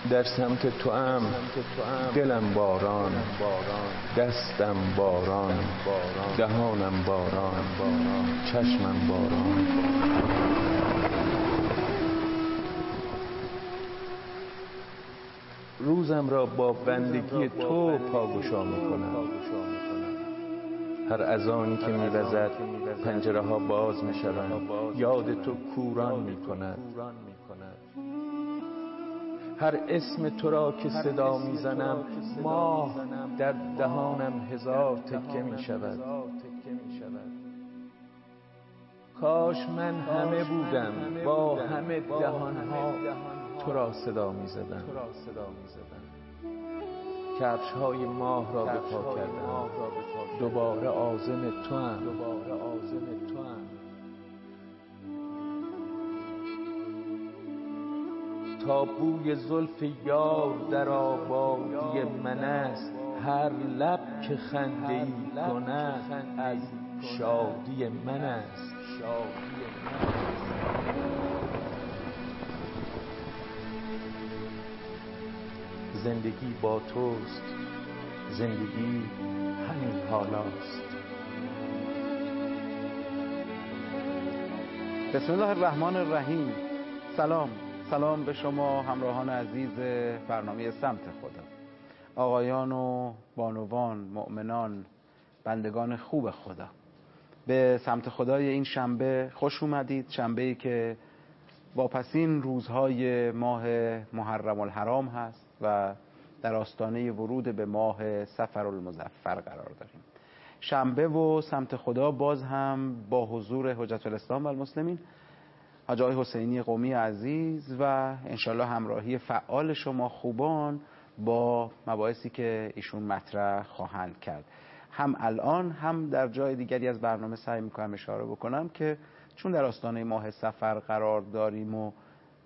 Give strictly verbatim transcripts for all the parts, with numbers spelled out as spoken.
در سمت تو ام دلم باران، دستم باران، دهانم باران، چشمم باران. روزم را با بندگی تو پاگشا میکنم. هر اذانی که میوزد پنجره ها باز میشوند، یاد تو کوران میکند. هر اسم تو را که صدا میزنم، ماه در دهانم هزار تکه میشود. کاش من همه بودم با همه دهانها تو را صدا میزدم. کفش های ماه را به پا کردم، دوباره عازم تو ام. تا بوی زلف یار در آبادی من است، هر لب که خنده ای کند از شادی من است. زندگی با توست، زندگی همین حالاست. بسم الله الرحمن الرحیم. سلام سلام به شما همراهان عزیز برنامه سمت خدا، آقایان و بانوان، مؤمنان، بندگان خوب خدا. به سمت خدای این شنبه خوش اومدید. شنبه‌ای که واپسین روزهای ماه محرم الحرام هست و در آستانه ورود به ماه صفر المظفر قرار داریم. شنبه و سمت خدا باز هم با حضور حجت الاسلام و المسلمین حاج آقای حسینی قمی عزیز و انشالله همراهی فعال شما خوبان با مباحثی که ایشون مطرح خواهند کرد. هم الان هم در جای دیگری از برنامه سعی میکنم اشاره بکنم که چون در آستانه ماه صفر قرار داریم و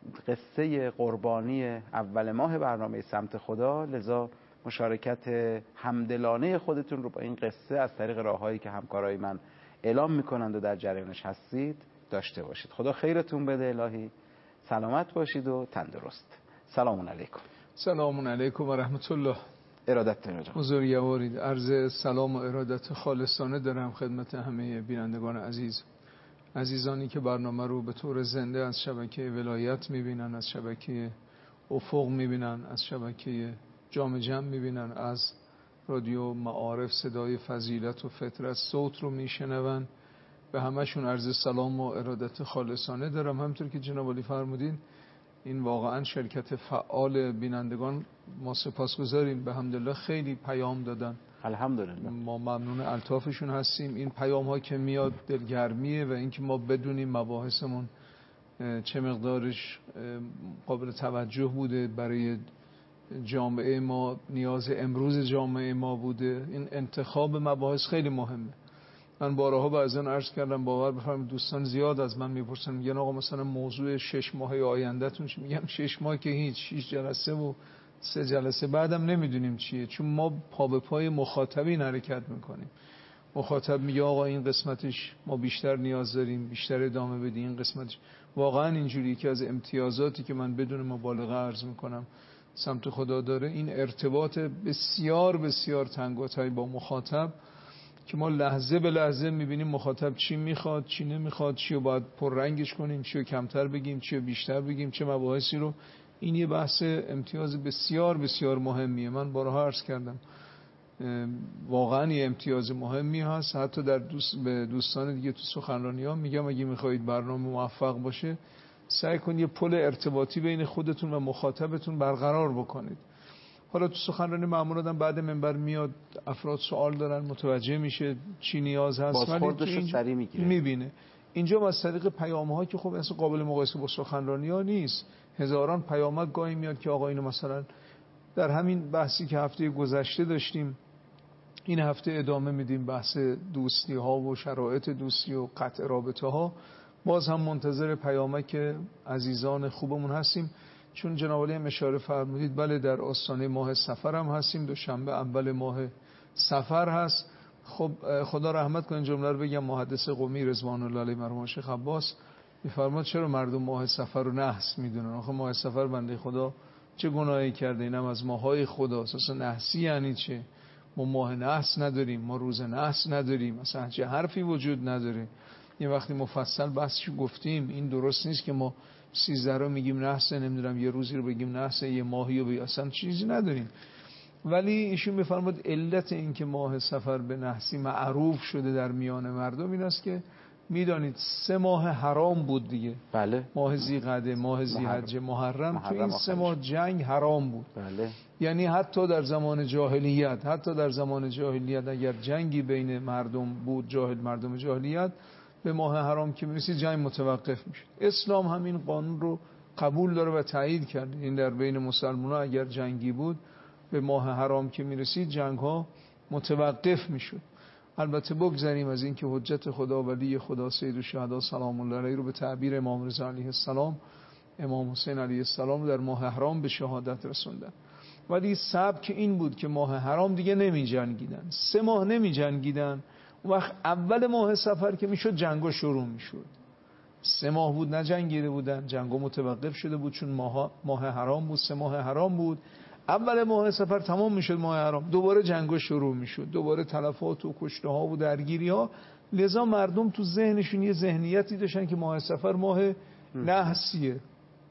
قصه قربانی اول ماه برنامه سمت خدا، لذا مشارکت همدلانه خودتون رو با این قصه از طریق راههایی که همکارای من اعلام میکنند و در جریانش هستید داشته باشید. خدا خیرتون بده الهی. سلامت باشید و تندرست. سلام علیکم. سلام علیکم و رحمت الله. ارادت تنجا بزرگوارید. عرض سلام و ارادت خالصانه دارم خدمت همه بینندگان عزیز، عزیزانی که برنامه رو به طور زنده از شبکه ولایت میبینن، از شبکه افق میبینن، از شبکه جام جم میبینن، از رادیو معارف صدای فضیلت و فطرت صوت رو میشنون. به همشون عرض سلام و ارادت خالصانه دارم. همطور که جناب عالی فرمودین، این واقعا شرکت فعال بینندگان، ما سپاسگزاریم. به حمدالله خیلی پیام دادن، الحمدلله ما ممنون الطافشون هستیم. این پیام ها که میاد دلگرمیه و اینکه ما بدونیم مباحثمون چه مقدارش قابل توجه بوده، برای جامعه ما نیاز امروز جامعه ما بوده. این انتخاب مباحث خیلی مهمه. من بارها بعضن عرض کردم، باور بفرمایید دوستان زیاد از من میپرسن، میگن آقا مثلا موضوع شش ماهه آیندهتون چی؟ میگم شش ماه که هیچ، شش جلسه و سه جلسه بعدم نمیدونیم چیه، چون ما پا به پای مخاطبین حرکت میکنیم. مخاطب میگه آقا این قسمتش ما بیشتر نیاز داریم، بیشتر ادامه بدیم این قسمتش. واقعا اینجوری که از امتیازاتی که من بدون مبالغه عرض میکنم سمت خدا داره، این ارتباط بسیار بسیار تنگاتای با مخاطب که ما لحظه به لحظه میبینیم مخاطب چی میخواد، چی نمیخواد، چی رو باید پررنگش کنیم، چی رو کمتر بگیم، چی رو بیشتر بگیم، چه مباحثی رو. این یه بحث امتیاز بسیار بسیار مهمیه. من بارها عرض کردم واقعا یه امتیاز مهمی هست. حتی در دوست به دوستان دیگه تو سخنرانی ها میگم اگه میخواید برنامه موفق باشه، سعی کنید یه پل ارتباطی بین خودتون و مخاطبتون برقرار بکنید. حالا تو سخنرانی معمولا آدم بعد منبر میاد، افراد سوال دارن، متوجه میشه چی نیاز هست، بازخوردش رو سریع میگیره، میبینه. اینجا از طریق پیام‌ها که خب اصلا قابل مقایسه با سخنرانی‌ها نیست، هزاران پیامک گاهی میاد که آقا اینو مثلا در همین بحثی که هفته گذشته داشتیم، این هفته ادامه میدیم، بحث دوستی ها و شرایط دوستی و قطع رابطه ها. باز هم منتظر پیامک عزیزان خوبمون هستیم، چون جناب عالی هم اشاره فرمودید بله در آستانه ماه صفر هم هستیم، دوشنبه اول ماه صفر هست. خب خدا رحمت کنه جمله رو بگم، محدث قمی رضوان الله علیه مرحوم شیخ عباس میفرماد چرا مردم ماه صفر رو نحس میدونن؟ آخه ماه صفر بنده خدا چه گناهی کرده؟ اینم از ماهای خداست. اصلا نحسی یعنی چه؟ ما ماه نحس نداریم، ما روز نحس نداریم، اصلا چه حرفی وجود نداره. یه وقتی مفصل بحثش گفتیم این درست نیست که ما سیزده رو میگیم نحسه، نمیدونم یه روزی رو بگیم نحسه، یه ماهی رو بگیم، اصلا چیزی نداریم. ولی ایشون میفرماد علت این که ماه صفر به نحسی معروف شده در میان مردم این است که میدانید سه ماه حرام بود دیگه. بله. ماه ذیقعده، ماه ذی‌حجه، محرم, محرم. تو این سه ماه جنگ حرام بود. بله. یعنی حتی در زمان جاهلیت، حتی در زمان جاهلیت اگر جنگی بین مردم بود، جاهل مردم جاهلیت، به ماه حرام که میرسید جنگ متوقف میشه. اسلام همین قانون رو قبول داره و تایید کرده. این در بین مسلمان‌ها اگر جنگی بود به ماه حرام که میرسید جنگ ها متوقف میشد. البته بگذاریم از این که حجت خدا ولی خدا سید الشهدا سلام الله علیه رو به تعبیر امام رضا علیه السلام، امام حسین علیه السلام در ماه حرام به شهادت رسوندن. ولی سبک این بود که ماه حرام دیگه نمی جنگیدن، سه ماه نمی جنگیدن. اون وقت اول ماه صفر که میشد جنگا شروع میشد. سه ماه بود نجنگیده بودن، جنگا متوقف شده بود چون ماه ماه حرام بود، سه ماه حرام بود. اول ماه صفر تمام میشد ماه حرام، دوباره جنگا شروع میشد، دوباره تلفات و کشته ها و درگیری ها. لذا مردم تو ذهنشون یه ذهنیتی داشتن که ماه صفر ماه نحسیه،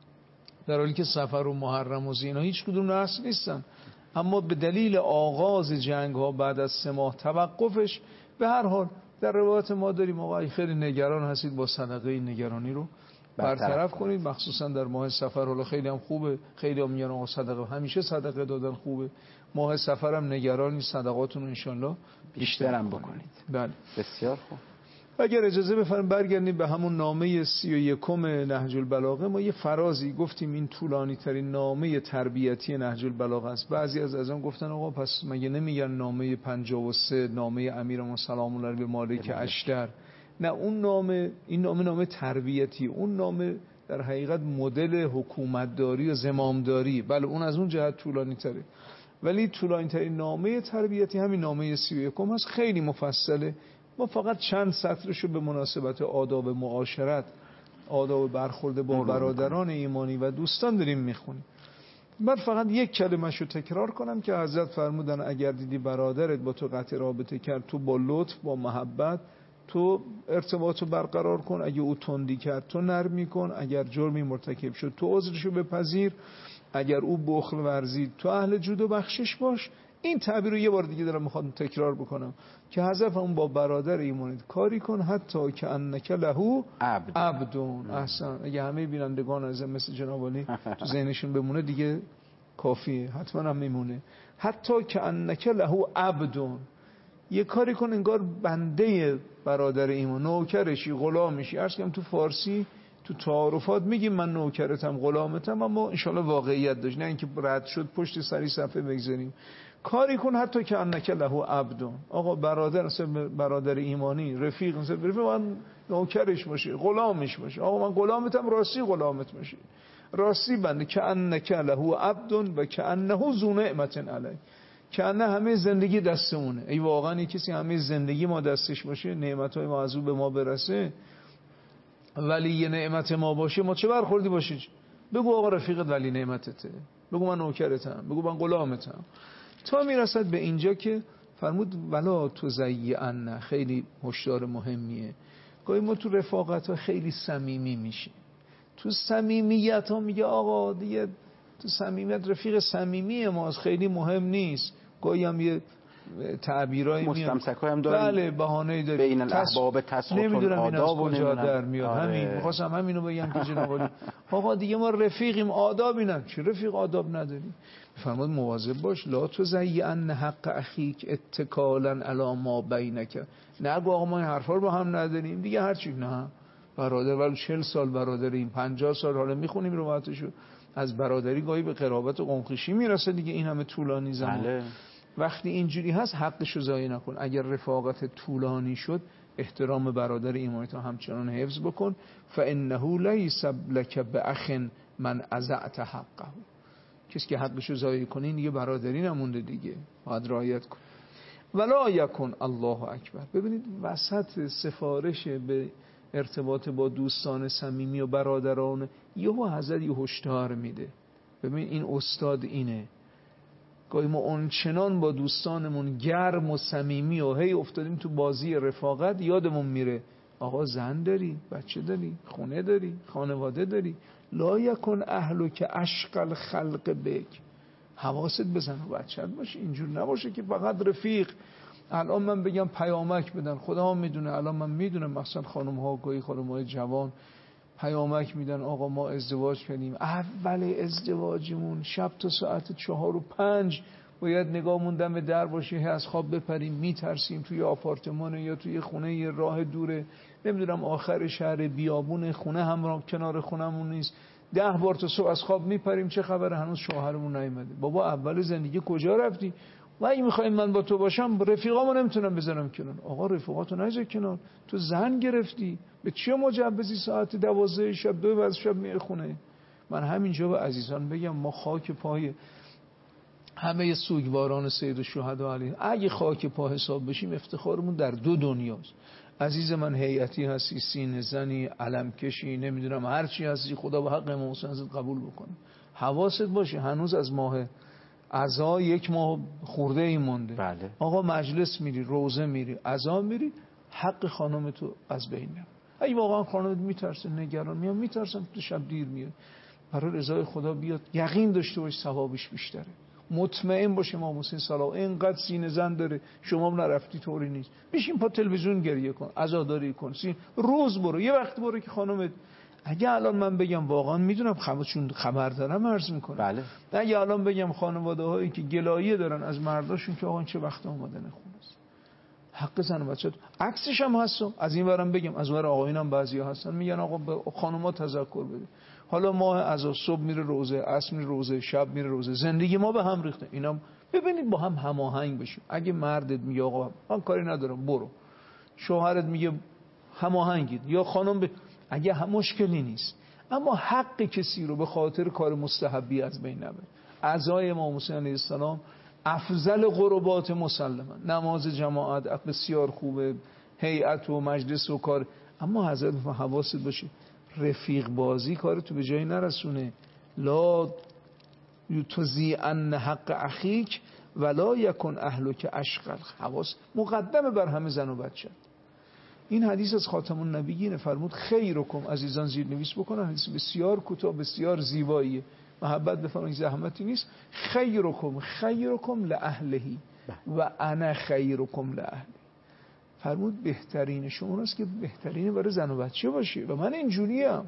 در حالی که صفر و محرم و زینا هیچ کدوم نحس نیستن. اما به دلیل آغاز جنگ ها بعد از سه ماه توقفش، به هر حال در روایت ما داریم آقا خیلی نگران هستید با صدقه نگرانی رو برطرف کنید، مخصوصا در ماه صفر. حالا خیلی هم خوبه، خیلی هم میگن آقا صدقه، همیشه صدقه دادن خوبه، ماه صفر هم نگرانی صدقاتون رو انشالله بیشتر هم بکنید. بله بسیار خوب. اگر اجازه بفرمایید برگردیم به همون نامه سی و یکم نهج البلاغه. ما یه فرازی گفتیم این طولانی ترین نامه تربیتی نهج البلاغه است. بعضی از ازم گفتن آقا پس مگه نمیگن نامه پنجاه و سه نامه امیرمون سلام الله علیه به مالک اشتر؟ نه، اون نامه، این نامه نامه تربیتی، اون نامه در حقیقت مدل حکومتداری و زمامداری. بله اون از اون جهت طولانی تره، ولی طولانی ترین نامه تربیتی همین نامه سی و یکم هست، خیلی مفصله. ما فقط چند سطرشو به مناسبت آداب معاشرت، آداب برخورد با برادران ایمانی و دوستان داریم میخونیم. من فقط یک کلمه‌شو تکرار کنم که حضرت فرمودن اگر دیدی برادرت با تو قطع رابطه کرد، تو با لطف، با محبت تو ارتباطو برقرار کن. اگه او تندی کرد تو نرمی کن. اگر جرمی مرتکب شد تو عذرشو بپذیر. اگر او بخل ورزید تو اهل جود و بخشش باش. این تعبیر رو یه بار دیگه دارم میخوام تکرار بکنم که حذف اون با برادر ایمانیت کاری کن حتی که انک له عبدون. احسن. اگه همه بینندگان از مثل جناب علی تو ذهنشون بمونه دیگه کافیه، حتما هم میمونه. حتی که انک له عبدون، یه کاری کن انگار بنده برادر ایمان، نوکرشی، غلامشی. عرض کنم تو فارسی تو تعارفات میگیم من نوکرتم، غلامتم، اما انشالله واقعیت داشت، نه اینکه رد شد پشت سری صفحه بگذاریم. کاری کن حتی که انک له عبدون. آقا برادر مثلا برادر ایمانی، رفیق مثلا رفیق من نوکرش باشه، غلامش باشه. آقا من غلامتم، راستی غلامت باشه، راستی بنده. که انک له عبدون و که انه ذو نعمت علی، که انه همه زندگی دستمونه. ای واقعا کسی همه زندگی ما دستش باشه، نعمت‌های ما از او به ما برسه، ولی یه نعمت ما باشه، ما چه برخوردی باشه؟ بگو آقا رفیقت ولی نعمتته، بگو من نوکرتم، بگو من غلامتم. تا میرسد به اینجا که فرمود ولا تزیعن، خیلی هشدار مهمیه. گاهی ما تو رفاقت ها خیلی صمیمی میشیم، تو صمیمیت ها میگه آقا دیگه تو صمیمیت رفیق صمیمی ماست، خیلی مهم نیست. گاهی هم یه تعبیرایی میاد، مستمسک‌ها هم دارن، بله بهانه‌ای داره، بین الاحباب تسقط نمیدونم این از کجا در میاد. آره. همین می‌خواستم همینو بگم که جناب علی آقا دیگه ما رفیقیم، آداب اینم. چه رفیق آداب نداری؟ فرمود مواظب باش، لا تزیعن حق اخیک اتکالا علی ما بینک. نگو آقا ما این حرفا رو با هم نداریم دیگه، هر چی. نه برادر، ولی چهل سال برادریم، پنجاه سال حالا میخونیم روایتشو، از برادری گاهی به قرابت و قمخشی میرسه دیگه، این همه طولانی زمان. بله. وقتی اینجوری هست حقشو ضایع نکن. اگر رفاقت طولانی شد احترام برادر ایمانیت همچنان حفظ بکن. فانه لیس لک باخ من اضعت حقه، کسی که حقشو ضایع کنه دیگه برادری نمونده دیگه، باید رعایت کن. ولا یکن الله اکبر. ببینید وسط سفارش به ارتباط با دوستان صمیمی و برادران یهو حضرت یه هشدار میده. ببین این استاد اینه. گاهی ما اونچنان با دوستانمون گرم و صمیمی و هی افتادیم تو بازی رفاقت، یادمون میره آقا زن داری، بچه داری، خونه داری، خانواده داری. لا یکن اهلو که اشقل خلق بک. حواست بزن و بچت باشه، اینجور نباشه که فقط رفیق. الان من بگم پیامک بدن، خدا هم میدونه، الان من میدونم مثلا خانم ها گاهی خانم های جوان پیامک میدن آقا ما ازدواج کردیم، اول ازدواجمون شب تا ساعت چهار و پنج باید نگاهمون دم در باشه، از خواب بپریم، میترسیم توی آپارتمان یا توی خونه یه راه دوره، نمیدونم آخر شهر، بیابون، خونه هم کنار خونمون نیست، ده بار تا صبح از خواب میپریم چه خبره هنوز شوهرمون نیومده. بابا اول زندگی کجا رفتی؟ و اگه میخوایم من با تو باشم رفیقامو نمیتونم بذارم کنار. آقا رفیقاتو نذار کنار، تو زن گرفتی، به چه مجوزی ساعت دوازده شب دو بعد شب میای خونه؟ من همینجا به عزیزان بگم ما خاک پای همه سوگواران سید الشهدا علیه اگه خاک پا حساب بشیم افتخارمون در دو دنیاست. عزیز من هیئتی هستی، سینه زنی، علم کشی، نمیدونم هر چی هستی، خدا به حق امام حسین ازت قبول بکنه. حواست باشه هنوز از ماه عزا یک ماه خورده ای مونده. بله. آقا مجلس میری، روزه میری، عزا میری، حق خانم تو از بین میره. اگه واقعا خانمت میترسه، نگران میاد، میترسم تو شب دیر میاد، برای رضای خدا بیاد، یقین داشته باش ثوابش بیشتره. مطمئن باشه امام حسین سلام اینقدر سینه زن داره، شما نرفتی طوری نیست. بشین پا تلویزیون گریه کن، عزاداری کن، سین روز برو، یه وقت برو که خانمت. اگه الان من بگم واقعا میدونم خودشون خبر دارم عرض میکنم. بله. اگه الان بگم خانواده هایی که گلایه دارن از مرداشون که آقا چه وقت اومدن خونه است، حق زن و بچه عکسش هم هست. از این ورم بگم از ور آقایونم بعضیا هستن میگن آقا به خانوما تذکر بده. حالا ماه عزا صبح میره روزه، عصر میره روزه، شب میره روزه، زندگی ما به هم ریخته. اینا ببینید با هم هماهنگ بشیم. اگه مردت میگه آقا من کاری ندارم برو، شوهرت میگه هماهنگید، یا خانم ب... اگه هم مشکلی نیست، اما حق کسی رو به خاطر کار مستحبی از بین نبر. عزای امام حسین علیه السلام افضل قربات مسلما، نماز جماعت بسیار خوبه، هیئت و مجلس و کار، اما حضرت حواست باشه رفیق بازی کار تو به جایی نرسونه. لا یتزیعن حق اخیک ولا یکن اهلک اشغل. حواس مقدمه بر همه زن و بچه. این حدیث از خاتم النبیین فرمود خیرکم، عزیزان زیر نویس بکنن، حدیث بسیار کوتاه بسیار زیباییه، محبت بفرمایید زحمتی نیست. خیرکم خیرکم لاهلهی و انا خیرکم لاهلی. فرمود بهترین شما است که بهترین برای زن و بچه باشه و من اینجوریم.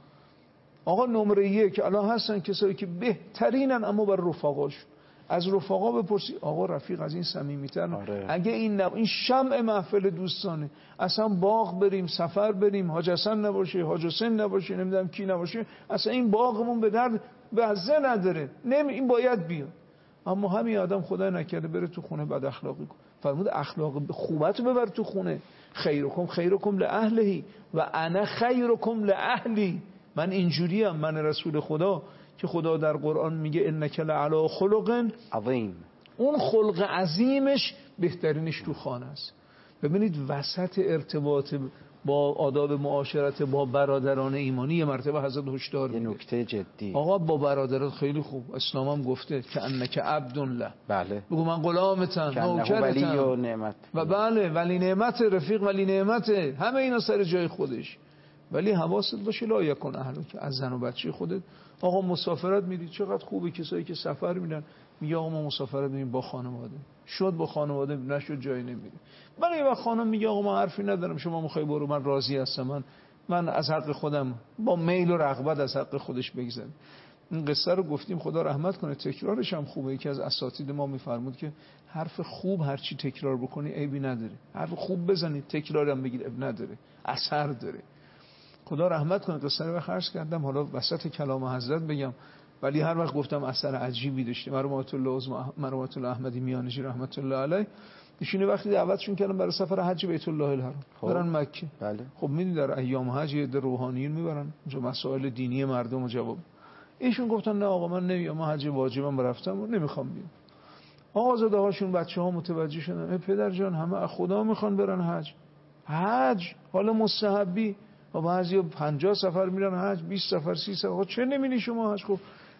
آقا نمره یک الان هستن کسایی که بهترینن اما برای رفقاش. از رفقا بپرسی آقا رفیق از این صمیمیتر. آره. اگه این نب... این شمع محفل دوستانه، اصلا باغ بریم، سفر بریم، حاج حسن نباشه، حاج حسین نباشه، نمیدونم کی نباشه، اصلا این باغمون به درد بهزه نداره، نمی این باید بیاد. اما همین آدم خدای نکرده بره تو خونه بد اخلاقی کن. فرمود اخلاق خوبت رو ببر تو خونه. خیرکم خیرکم لاهلهی و انا خیرکم لاهلی. من اینجوریم، من رسول خدا که خدا در قرآن میگه انک لعلی خلق عظیم. اون خلق عظیمش بهترینش تو خانه است. ببینید وسط ارتباط با آداب معاشرت با برادران ایمانی یه مرتبه حضرت هشدار میده. یه نکته جدی. آقا با برادرات خیلی خوب، اسلام هم گفته که انک عبد له. بله. بگو من غلامتم، نوکرتم. ولی و نعمت. و بله ولی نعمت، رفیق ولی نعمته، همه اینا سر جای خودش. ولی حواست باشه لا یکن اهلک، از زن و بچه خودت. آقا مسافرت میری چقدر خوبه، کسایی که سفر میرن میگه آقا ما مسافرت میریم با خانواده، شد با خانواده، نشد جایی نمیره. ولی وقت خانم میگه آقا من حرفی ندارم، شما میخوای برو، من راضی هستم، من من از حق خودم با میل و رغبت از حق خودش بگذرم. این قصه رو گفتیم خدا رحمت کنه، تکرارش هم خوبه. یکی از اساتید ما میفرمود که حرف خوب هر چی تکرار بکنی عیبی نداره، حرف خوب بزنید تکرار هم بگید عیب نداره، اثر داره. خدا رحمت کنه. قصه رو خرج کردم، حالا وسط کلام حضرت بگم، ولی هر وقت گفتم اثر عجیبی داشته. مرحومت الله عظما مرحومت الله احمدی میانجی رحمت الله علیه ایشون وقتی دعوتشون کردن برای سفر حج بیت الله الحرام برن مکه. بله. خب میدونید در ایام حج یه روحانیون میبرن اونجا مسائل دینی مردم رو جواب. ایشون گفتن نه آقا من نمیام، من حج واجبم رفتم و نمیخوام بیام. آقا زاده هاشون بچه‌ها متوجه شدن پدر جان همه از خدا میخوان برن حج. حج حالا مستحبی و بعضی پنجاه سفر میرن حج، بیست سفر، سی سفر. چه نمی‌بینی شما حج؟ خب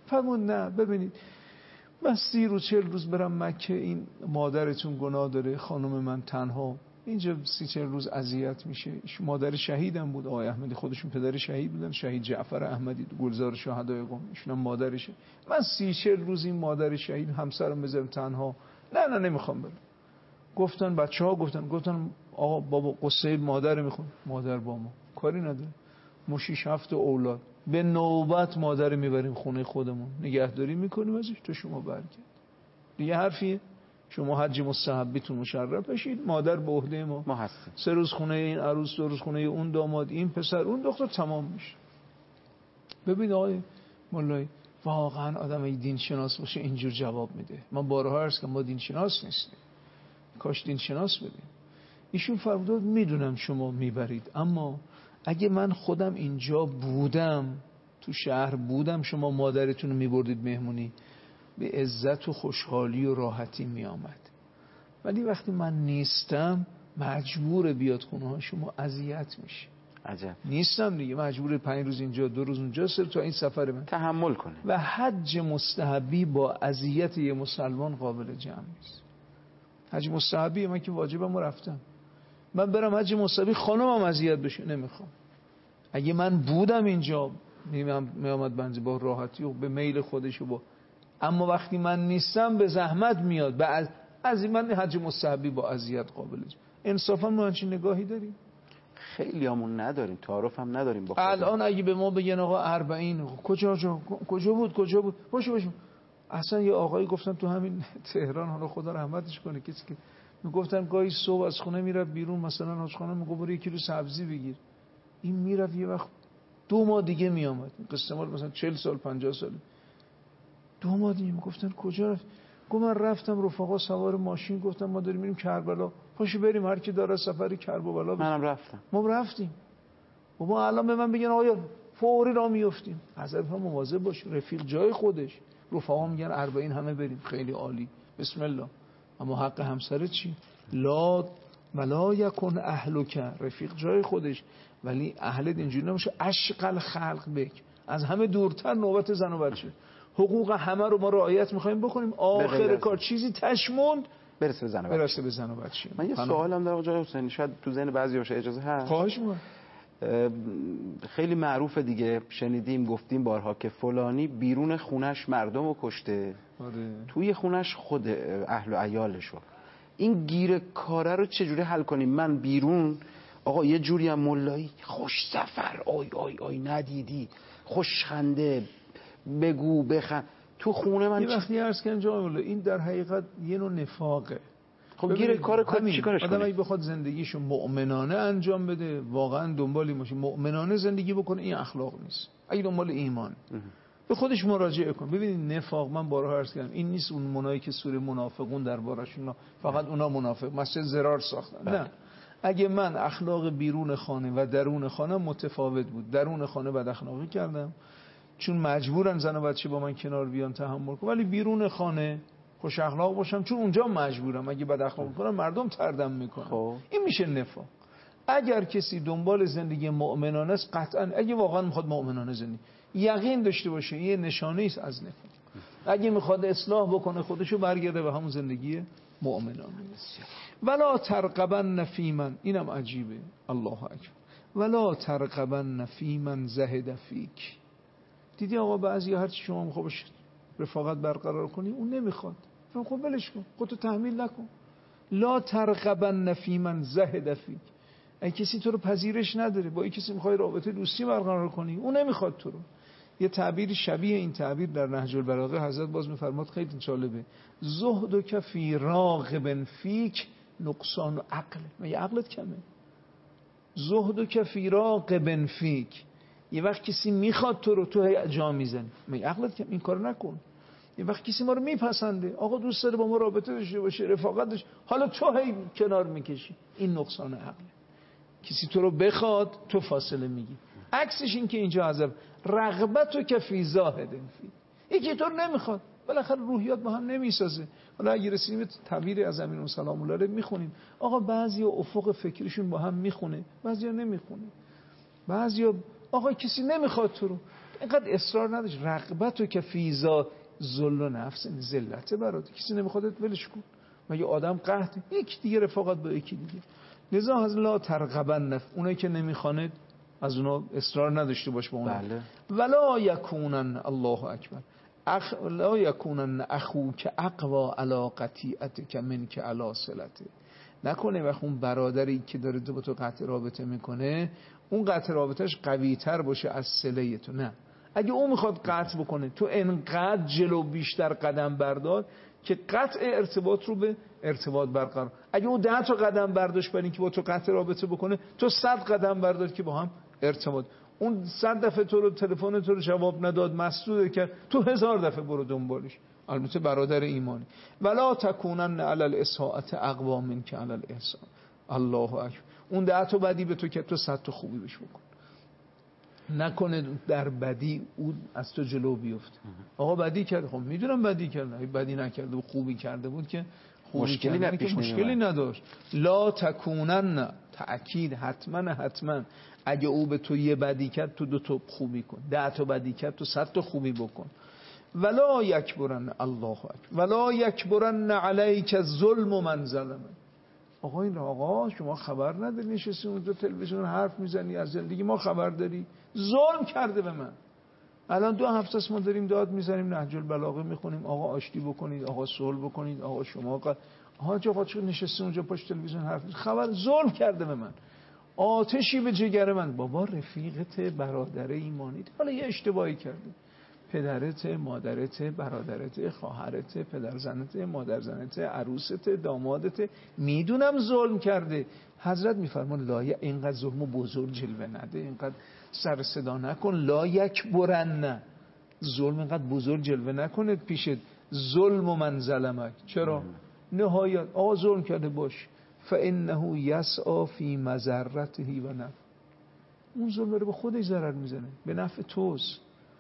فرمود نه ببینید من سی روز چهل روز برم مکه، این مادرتون گناه داره، خانم من تنها اینجا سی چهل روز اذیت میشه. مادر شهیدم بود آقای احمدی، خودشون پدر شهید بودن، شهید جعفر احمدی گلزار شهدای قم، ایشون هم مادرشه. من سی چهل روز این مادر شهید همسرم بذارم تنها؟ نه نه نمیخوام برم. گفتن بچه‌ها گفتن گفتن آقا بابا قصه مادر میخوام. مادر با ما کاری نداره، ما شش هفت اولاد به نوبت مادر میبریم خونه خودمون نگهداری میکنیم ازش تا شما برگرد. دیگه حرفیه؟ شما حج مستحبیتون مشرف بشید، مادر به عهده ما ما هستیم. سه روز خونه این عروس، دو روز خونه اون داماد، این پسر اون دختر، تمام میشه. ببین آقای مولایی واقعا آدم ای دین شناس باشه اینجور جواب میده. من بارها عرض کردم ما دین شناس نیستیم، کاش دین شناس بدیم. ایشون فرمود میدونم شما میبرید، اما اگه من خودم اینجا بودم، تو شهر بودم، شما مادرتون رو میبردید مهمونی، به عزت و خوشحالی و راحتی می آمد. ولی وقتی من نیستم مجبور بیاد خونه ها شما، اذیت میشه. عجب. نیستم دیگه، مجبور پنج روز اینجا دو روز اونجا سر تا این سفر من تحمل کنه. و حج مستحبی با اذیت یه مسلمان قابل جمع نیست. حج مستحبی من که واجبم رفتم، من برم حج مستحبی خانمم اذیت بشه نمیخوام. اگه من بودم اینجا می آمد بنزی با راحتی و به میل خودش و با، اما وقتی من نیستم به زحمت میاد. بعد از این من حج مستحبی با اذیت قابل جمع. انصافا ما همچین نگاهی داریم؟ خیلی همون نداریم، تعارف هم نداریم با خودم. الان اگه به ما بگن آقا اربعین کجا جا کجا بود کجا بود باشه باشه. اصلا یه آقایی گفتن تو همین تهران، حالا خدا رحمتش کنه، کسی که میگفتن گاهی صبح از خونه میره بیرون، مثلا آشخانه میگه برو یک کیلو سبزی بگیر، این میرفت یه وقت دو ماه دیگه میامد. قصه مال مثلا چهل سال پنجاه سال، دو ماه دیگه میگفتن کجا رفت؟ گفت من رفتم رفقا سوار ماشین گفتم ما داریم میریم کربلا، پاشو بریم هر کی داره سفری کربلا. منم رفتم. ما رفتیم. بابا الان به من بگن آیا فوری را میافتیم. حضرت هم مواظب باش، رفیق جای خودش. رفقا میگن اربعین همه بریم، خیلی عالی بسم الله، اما حق همسرت چی؟ لا ولا یکن اهلک، رفیق جای خودش، ولی اهلت اینجوری نمیشه اشقل خلق بک، از همه دورتر نوبت زن و بچه. حقوق همه رو ما رعایت میخوایم بکنیم، آخر کار چیزی تشموند برسه به زن و بچه. برسه به زن و بچه. من یه سوالم دارم آقای حسینی، شاید تو ذهن بعضی باشه، اجازه هست؟ خواهش می‌کنم. خیلی معروفه دیگه، شنیدیم گفتیم بارها که فلانی بیرون خونش مردم رو کشته، آره. توی خونش خود اهل و عیالشو. این گیر کاره رو چجوری حل کنیم؟ من بیرون آقا یه جوری هم ملایی خوش سفر، آی آی آی ندیدی، خوش خنده، بگو بخند، تو خونه من یه وقتی عرض کردم جناب این در حقیقت یه نوع نفاقه. خب گیر کار کار چی کارش کنه؟ آدم اگه بخواد زندگیشو مؤمنانه انجام بده، واقعا دنبالی باشه مؤمنانه زندگی بکنه، این اخلاق نیست. اگه دنبال ایمان به خودش مراجعه کن. ببینید نفاق، من بارها عرض کردم این نیست اون منایی که سوره منافقون دربارشون فقط اونا منافق مسجد زرار ساختن. نه، اگه من اخلاق بیرون خانه و درون خانه متفاوت بود، درون خانه بد اخلاقی کردم چون مجبورن زن و بچه با من کنار بیان تحمل کنم، ولی بیرون خانه خوش اخلاق باشم چون اونجا مجبورم، اگه بد اخلاق کنم مردم تردم میکنن. خب. این میشه نفاق. اگر کسی دنبال زندگی مؤمنانه است، قطعا اگه واقعا میخواد مؤمنانه زندگی یقین داشته باشه یه نشانه است از نفاق. اگه میخواد اصلاح بکنه خودشو برگرده به همون زندگی مؤمنانه. ولا ترقبن فی من، اینم عجیبه، الله اکبر، ولا ترقبن فی من زهد فیک. دیدی آقا بعضی هر چی شما میخواد رفاقت برقرار کنی اون نمیخواد، خب ولش کن، خودتو تحمیل نکن. لا ترقبن فی من زهد فیک، اگه کسی تو رو پذیرش نداره، با این کسی میخوای رابطه دوستی برقرار کنی اون نمیخواد تو رو. یه تعبیر شبیه این تعبیر در نهج البلاغه حضرت باز میفرماد، خیلی جالبه، زهدک فی راغب فیک نقصان عقل، مگه عقلت کمه؟ زهدک فی راغب فیک، یه وقت کسی میخواد تو رو، تو جا میزنی، مگه عقلت کم؟ این کار نکن. یه وقت کسی ما رو میپسنده، آقا دوست داره با ما رابطه داشته باشه، رفاقت داشته، حالا تو هی کنار میکشی، این نقصان عقله. کسی تو رو بخواد تو فاصله میگی. عکسش این که اینجا عذاب رغبتو که فی زاهد فی، یکی تو رو نمیخواد، بالاخره روحیات با هم نمیسازه. حالا اگه رسیدیم تعبیر از امین سلام الله رو میخونیم، آقا بعضیا افق فکریشون با هم میخونه، بعضیا نمیخونه. بعضیا آقا کسی نمیخواد تو رو، اینقدر اصرار نداشت. رغبتو که فیزا ذل و نفس، ذلت برات، کسی نمیخوادت ولش کن. مگه آدم قحط؟ یک دیگه رفاقت با یکی دیگه. لذا از لا ترغبن نف، اونایی که نمیخواند از اونا اصرار نداشته باش با اونا. بله. ولا یکونن، الله اکبر، اخ لا یکونن اخوک اقوا علی قطیعتک منک علی صلته. نکنه وقت اون برادری که داره با تو قطع رابطه میکنه اون قطع رابطهش قوی تر باشه از صله تو. نه، اگه اون میخواد قطع بکنه تو انقدر جلو بیشتر قدم بردار که قطع ارتباط رو به ارتباط برقرار. اگه اون ده تا قدم برداشت برای اینکه با تو قطع رابطه بکنه، تو صد قدم بردار که با هم ارتباط. اون صد دفعه تو رو تلفن تو رو جواب نداد، مسدود کرد، تو هزار دفعه برو دنبالش. البته برادر ایمانی. ولا تکونن علی الاساءة اقوا منک علی الاحسان. الله اکبر. اون ده تا بدی به تو که تو صد تا خوبی بهش بکن. نکنه در بدی او از تو جلو بیفته. آقا بدی کرد، خب میدونم بدی کرد، اگه بدی نکرده و خوبی کرده بود که مشکلی نه، که مشکلی نداشت. لا تکونن، تأکید حتما حتما. اگه او به تو یه بدی کرد تو دو تا خوبی کن، ده تا بدی کرد تو صد تا خوبی بکن. ولا یکبرن، الله اکبر، ولا یکبرن علیک ظلم من ظلم. آقا این آقا شما خبر نداری نشستی اونجا تلویزیون حرف میزنی از زندگی ما خبر داری؟ ظلم کرده به من. الان دو هفته است ما داریم داد میزنیم، نهج البلاغه میخونیم، آقا آشتی بکنید، آقا صلح بکنید، آقا شما قد... آقا آقا چه نشستی اونجا پشت تلویزیون حرف میزنی؟ خبر ظلم کرده به من. آتشی به جگر من. بابا رفیقت، برادر ایمانیت، حالا یه اشتباهی کرده، پدرت، مادرت، برادرت، خواهرت، پدرزنت، مادرزنت، عروست، دامادت، میدونم ظلم کرده. حضرت میفرمان لایه اینقدر ظلم و بزرگ جلوه نده، اینقدر سر صدا نکن، لا یک برن، ظلم اینقدر بزرگ جلوه نکنه پیشت. ظلم و من ظلمک. چرا؟ نهایت آقا ظلم کرده باش، فانه یسعی فی مضرته و نفع. اون ظلم داره به خودش ضرر میزنه، به نفع توست.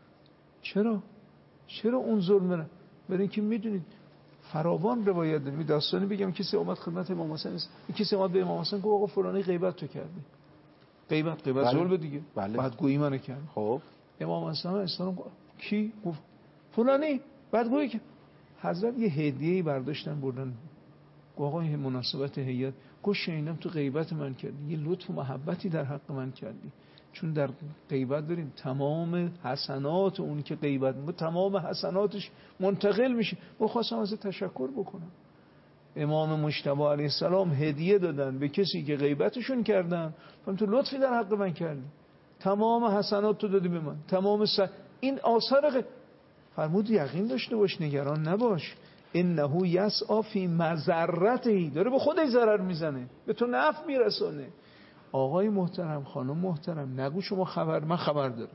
چرا؟ چرا اون ظلم داره؟ برای اینکه میدونید فراوان روایت داریم. داستانی بگم کسی اومد خدمت امام حسین، کسی اومد به امام حسین گفت آقا فلانی غیبت تو کرده. غیبت غیبت ظلم دیگه. بله. بدگویی منو کرد. خب امام حسین اسلام کی گفت فلانی بدگویی کرد. حضرت یه هدیه‌ای برداشتن بردن. گفت آقا این مناسبت هیئت، گفت شنیدم تو غیبت من کردی، یه لطف و محبتی در حق من کردی. چون در غیبت داریم تمام حسنات اون که غیبت میکنه تمام حسناتش منتقل میشه. من خواستم ازت تشکر بکنم. امام مجتبی علیه السلام هدیه دادن به کسی که غیبتشون کردن، فهم تو لطفی در حق من کردی، تمام حسنات تو دادی به من، تمام س... این آثار غ... فرمود یقین داشته باش، نگران نباش. انه یسعی فی مضرته، داره به خودش ضرر میزنه، به تو نفع میرسونه. آقای محترم، خانم محترم، نگو شما خبر، من خبر دارم.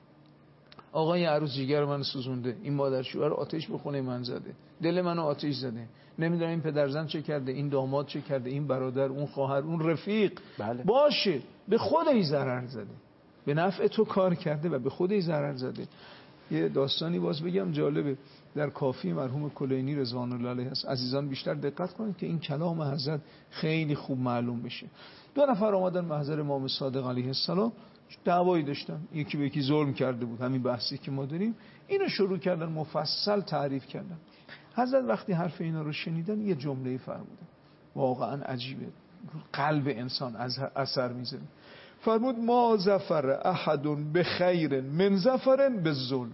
آقای عروس جیگر من سوزونده، این مادر شوهر آتش به خونه من زده، دل منو آتش زده، نمیدونم این پدرزن چه کرده، این داماد چه کرده، این برادر، اون خواهر، اون رفیق. بله. باشه به خودش ضرر زده، به نفع تو کار کرده و به خودش ضرر زده. یه داستانی باز بگم جالبه، در کافی مرحوم کلینی رضوان الله علیه هست. عزیزان بیشتر دقت کنید که این کلام حضرت خیلی خوب معلوم بشه. دو نفر آمدن محضر امام صادق علیه السلام، دعوایی داشتن، یکی به یکی ظلم کرده بود، همین بحثی که ما داریم. اینو شروع کردن مفصل تعریف کردن. حضرت وقتی حرف اینا رو شنیدن یه جمله فرمودن واقعا عجیبه، قلب انسان از اثر میزنه. فرمود ما ظفر احد بخیر من ظفر بالظلم.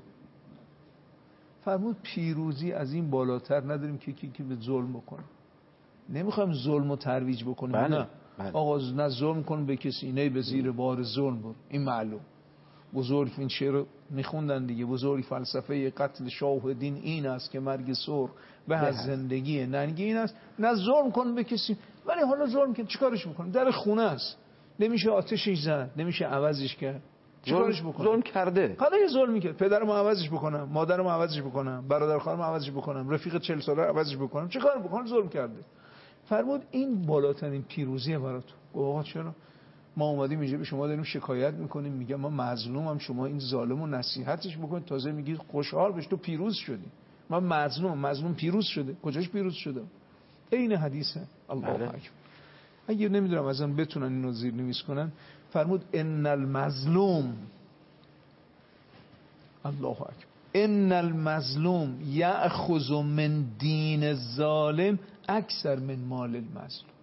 فرمود پیروزی از این بالاتر نداریم که کی کی به ظلم بکنه. نمیخوایم ظلم رو ترویج بکنیم. بله. نه بله. آقا نه ظلم کن به کسی، نه به زیر بار ظلم برو. این معلوم. بزرگ این شعر میخوندن دیگه، بزرگ فلسفه قتل شاه دین این است که مرگ سر به از زندگی ننگی این است. نه ظلم کن به کسی، ولی حالا ظلم کن چیکارش بکنیم؟ در خونه است، نمیشه آتشش زد، نمیشه عوضش کرد، چیکارش بکنم؟ ظلم کرده. حالا یه ظلم میکرد، پدرمو عوضش بکنم، مادرمو عوضش بکنم، برادر خالمو عوضش بکنم، رفیق چهل ساله عوضش بکنم، چیکار بکنم؟ ظلم کرده. فرمود این بالاترین پیروزیه براتون. آقا چرا؟ ما اومدیم اینجا به شما داریم شکایت میکنیم، میگم من مظلومم، شما این ظالمو نصیحتش بکنید، تازه میگید خوشحال بش تو پیروز شدی. من مظلومم، مظلوم پیروز شده. کجاش پیروز شده؟ این حدیثه. الله اکبر. اگه نمیدونم ازم بتونن اینو زیرنویس کنن، فرمود ان المظلوم الله اکبر. ان المظلوم یأخذ من دین الظالم اکثر من مال المظلوم.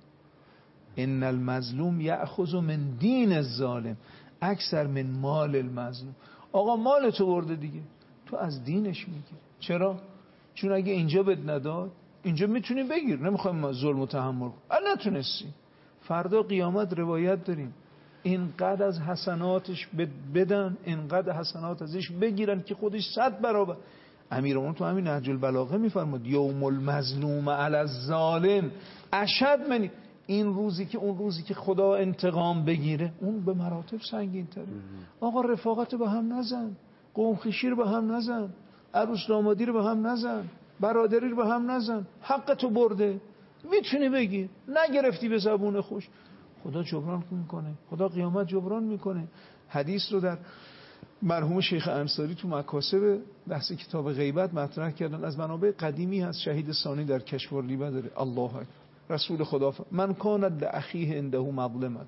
ان المظلوم یأخذ من دین الظالم اکثر من مال المظلوم. آقا مال تو برده دیگه، تو از دینش میگیری. چرا؟ چون اگه اینجا بد نداد اینجا میتونی بگیر، نمیخوایم ما ظلم و تحمل کنیم، نتونستی فردا قیامت روایت داریم اینقدر از حسناتش بدن، اینقدر حسنات ازش بگیرن که خودش صد برابر. امیرمون تو همین نهج البلاغه میفرماد یوم المظلوم علی الظالم اشد من، این روزی که اون روزی که خدا انتقام بگیره اون به مراتب سنگین تره. آقا رفاقت به هم نزن، قوم خویشی رو به هم نزن، عروس دامادی رو به هم نزن، برادری رو به هم نزن. حق تو برده میتونی بگی، نگرفتی به زبون خوش، خدا جبران میکنه، خدا قیامت جبران میکنه. حدیث رو در مرحوم شیخ انصاری تو مکاسب بحث کتاب غیبت مطرح کردن، از منابع قدیمی هست، شهید ثانی در کشورلیبه داره. الله اکبر. رسول خدا ف... من کانت لاخیه عنده مظلمت،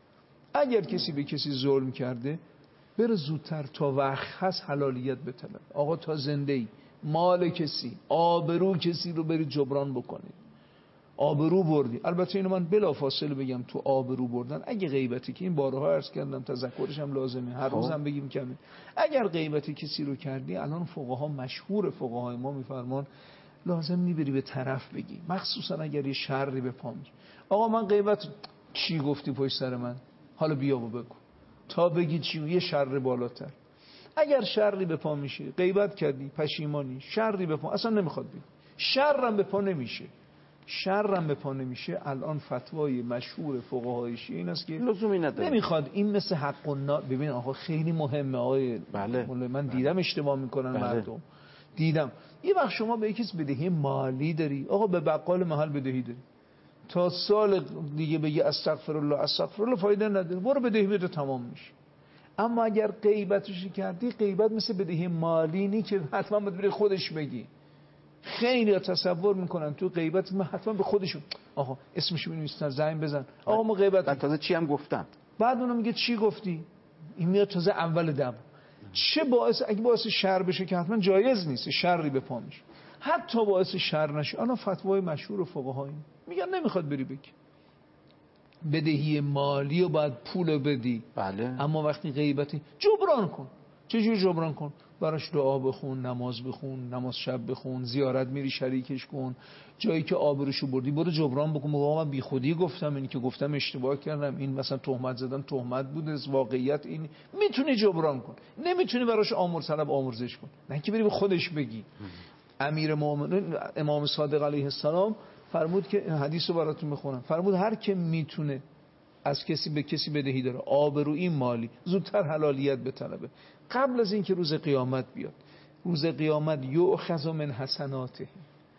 اگر کسی به کسی ظلم کرده بره زودتر تا وقت هست حلالیت بطلب. آقا تا زنده ای مال کسی، آبرو کسی رو بری جبران بکنی، آبرو بردی. البته اینو من بلا فاصله بگم، تو آبرو بردن اگه غیبتی که این بارها عرض کردم تذکرش هم لازمه، هر روز هم بگیم کمه، اگر غیبتی کسی رو کردی الان فقها مشهور فقهای ما میفرمان لازم نیبری به طرف بگی، مخصوصا اگر یه شری به پا میگی. آقا من غیبت چی گفتی پشت سر من، حالا بیا و بگو تا بگی چی، یه شر بالاتر. اگر شری به پا میشه، غیبت کردی پشیمانی، شری به پا اصلا نمیخواد بگی، شرم به پا نمیشه، شرم به پا نمیشه. الان فتوای مشهور فقهای شیعه این است که لزومی نداره، نمیخواد. این مثل حق النا، ببین آقا خیلی مهمه آقای بله. من دیدم بله. اشتباه میکنن بله. مردم دیدم یه وقت شما به یکیز بدهی مالی داری، آقا به بقال محل بدهی داری، تا سال دیگه بگی استغفرالله استغفرالله فایده نداره، برو بدهی بده تمام میشه. اما اگر غیبتش کردی، غیبت مثل بدهی مالی نی که حتما باید بری خودش بگی. خیلی تصور میکنن تو غیبت من حتما به خودشون آقا اسمشو بنویسن زنگ بزن آقا ما غیبت بعد تازه چی هم گفتم، بعد اونم میگه چی گفتی، این میاد تازه اول دم. چه باعث، اگه باعث شر بشه که حتما جایز نیست، شری به پا میشه، حتی باعث شر نشه. الان فتوای مشهور فقهای میگن نمیخواد بری بگی بدهی مالی و باید پول بدی بله. اما وقتی غیبتی جبران کن. چجوری جبران کن؟ براش دعا بخون، نماز بخون، نماز شب بخون، زیارت میری شریکش کن، جایی که آبروشو بردی برو جبران بکن. موقع من بی خودی گفتم، اینی که گفتم اشتباه کردم، این مثلا تهمت زدن تهمت بوده، واقعیت این، میتونی جبران کن. نمیتونی براش آمرز طلب آمرزش کن، نه که بری به خودش بگی. امیر مومنین امام صادق علیه السلام فرمود که حدیث رو براتون میخونم، فرمود هر که میتونه از کسی به کسی بدهی داره، آبرویی مالی، زودتر حلالیت بطلبه قبل از اینکه روز قیامت بیاد. روز قیامت یؤخذ من حسناته.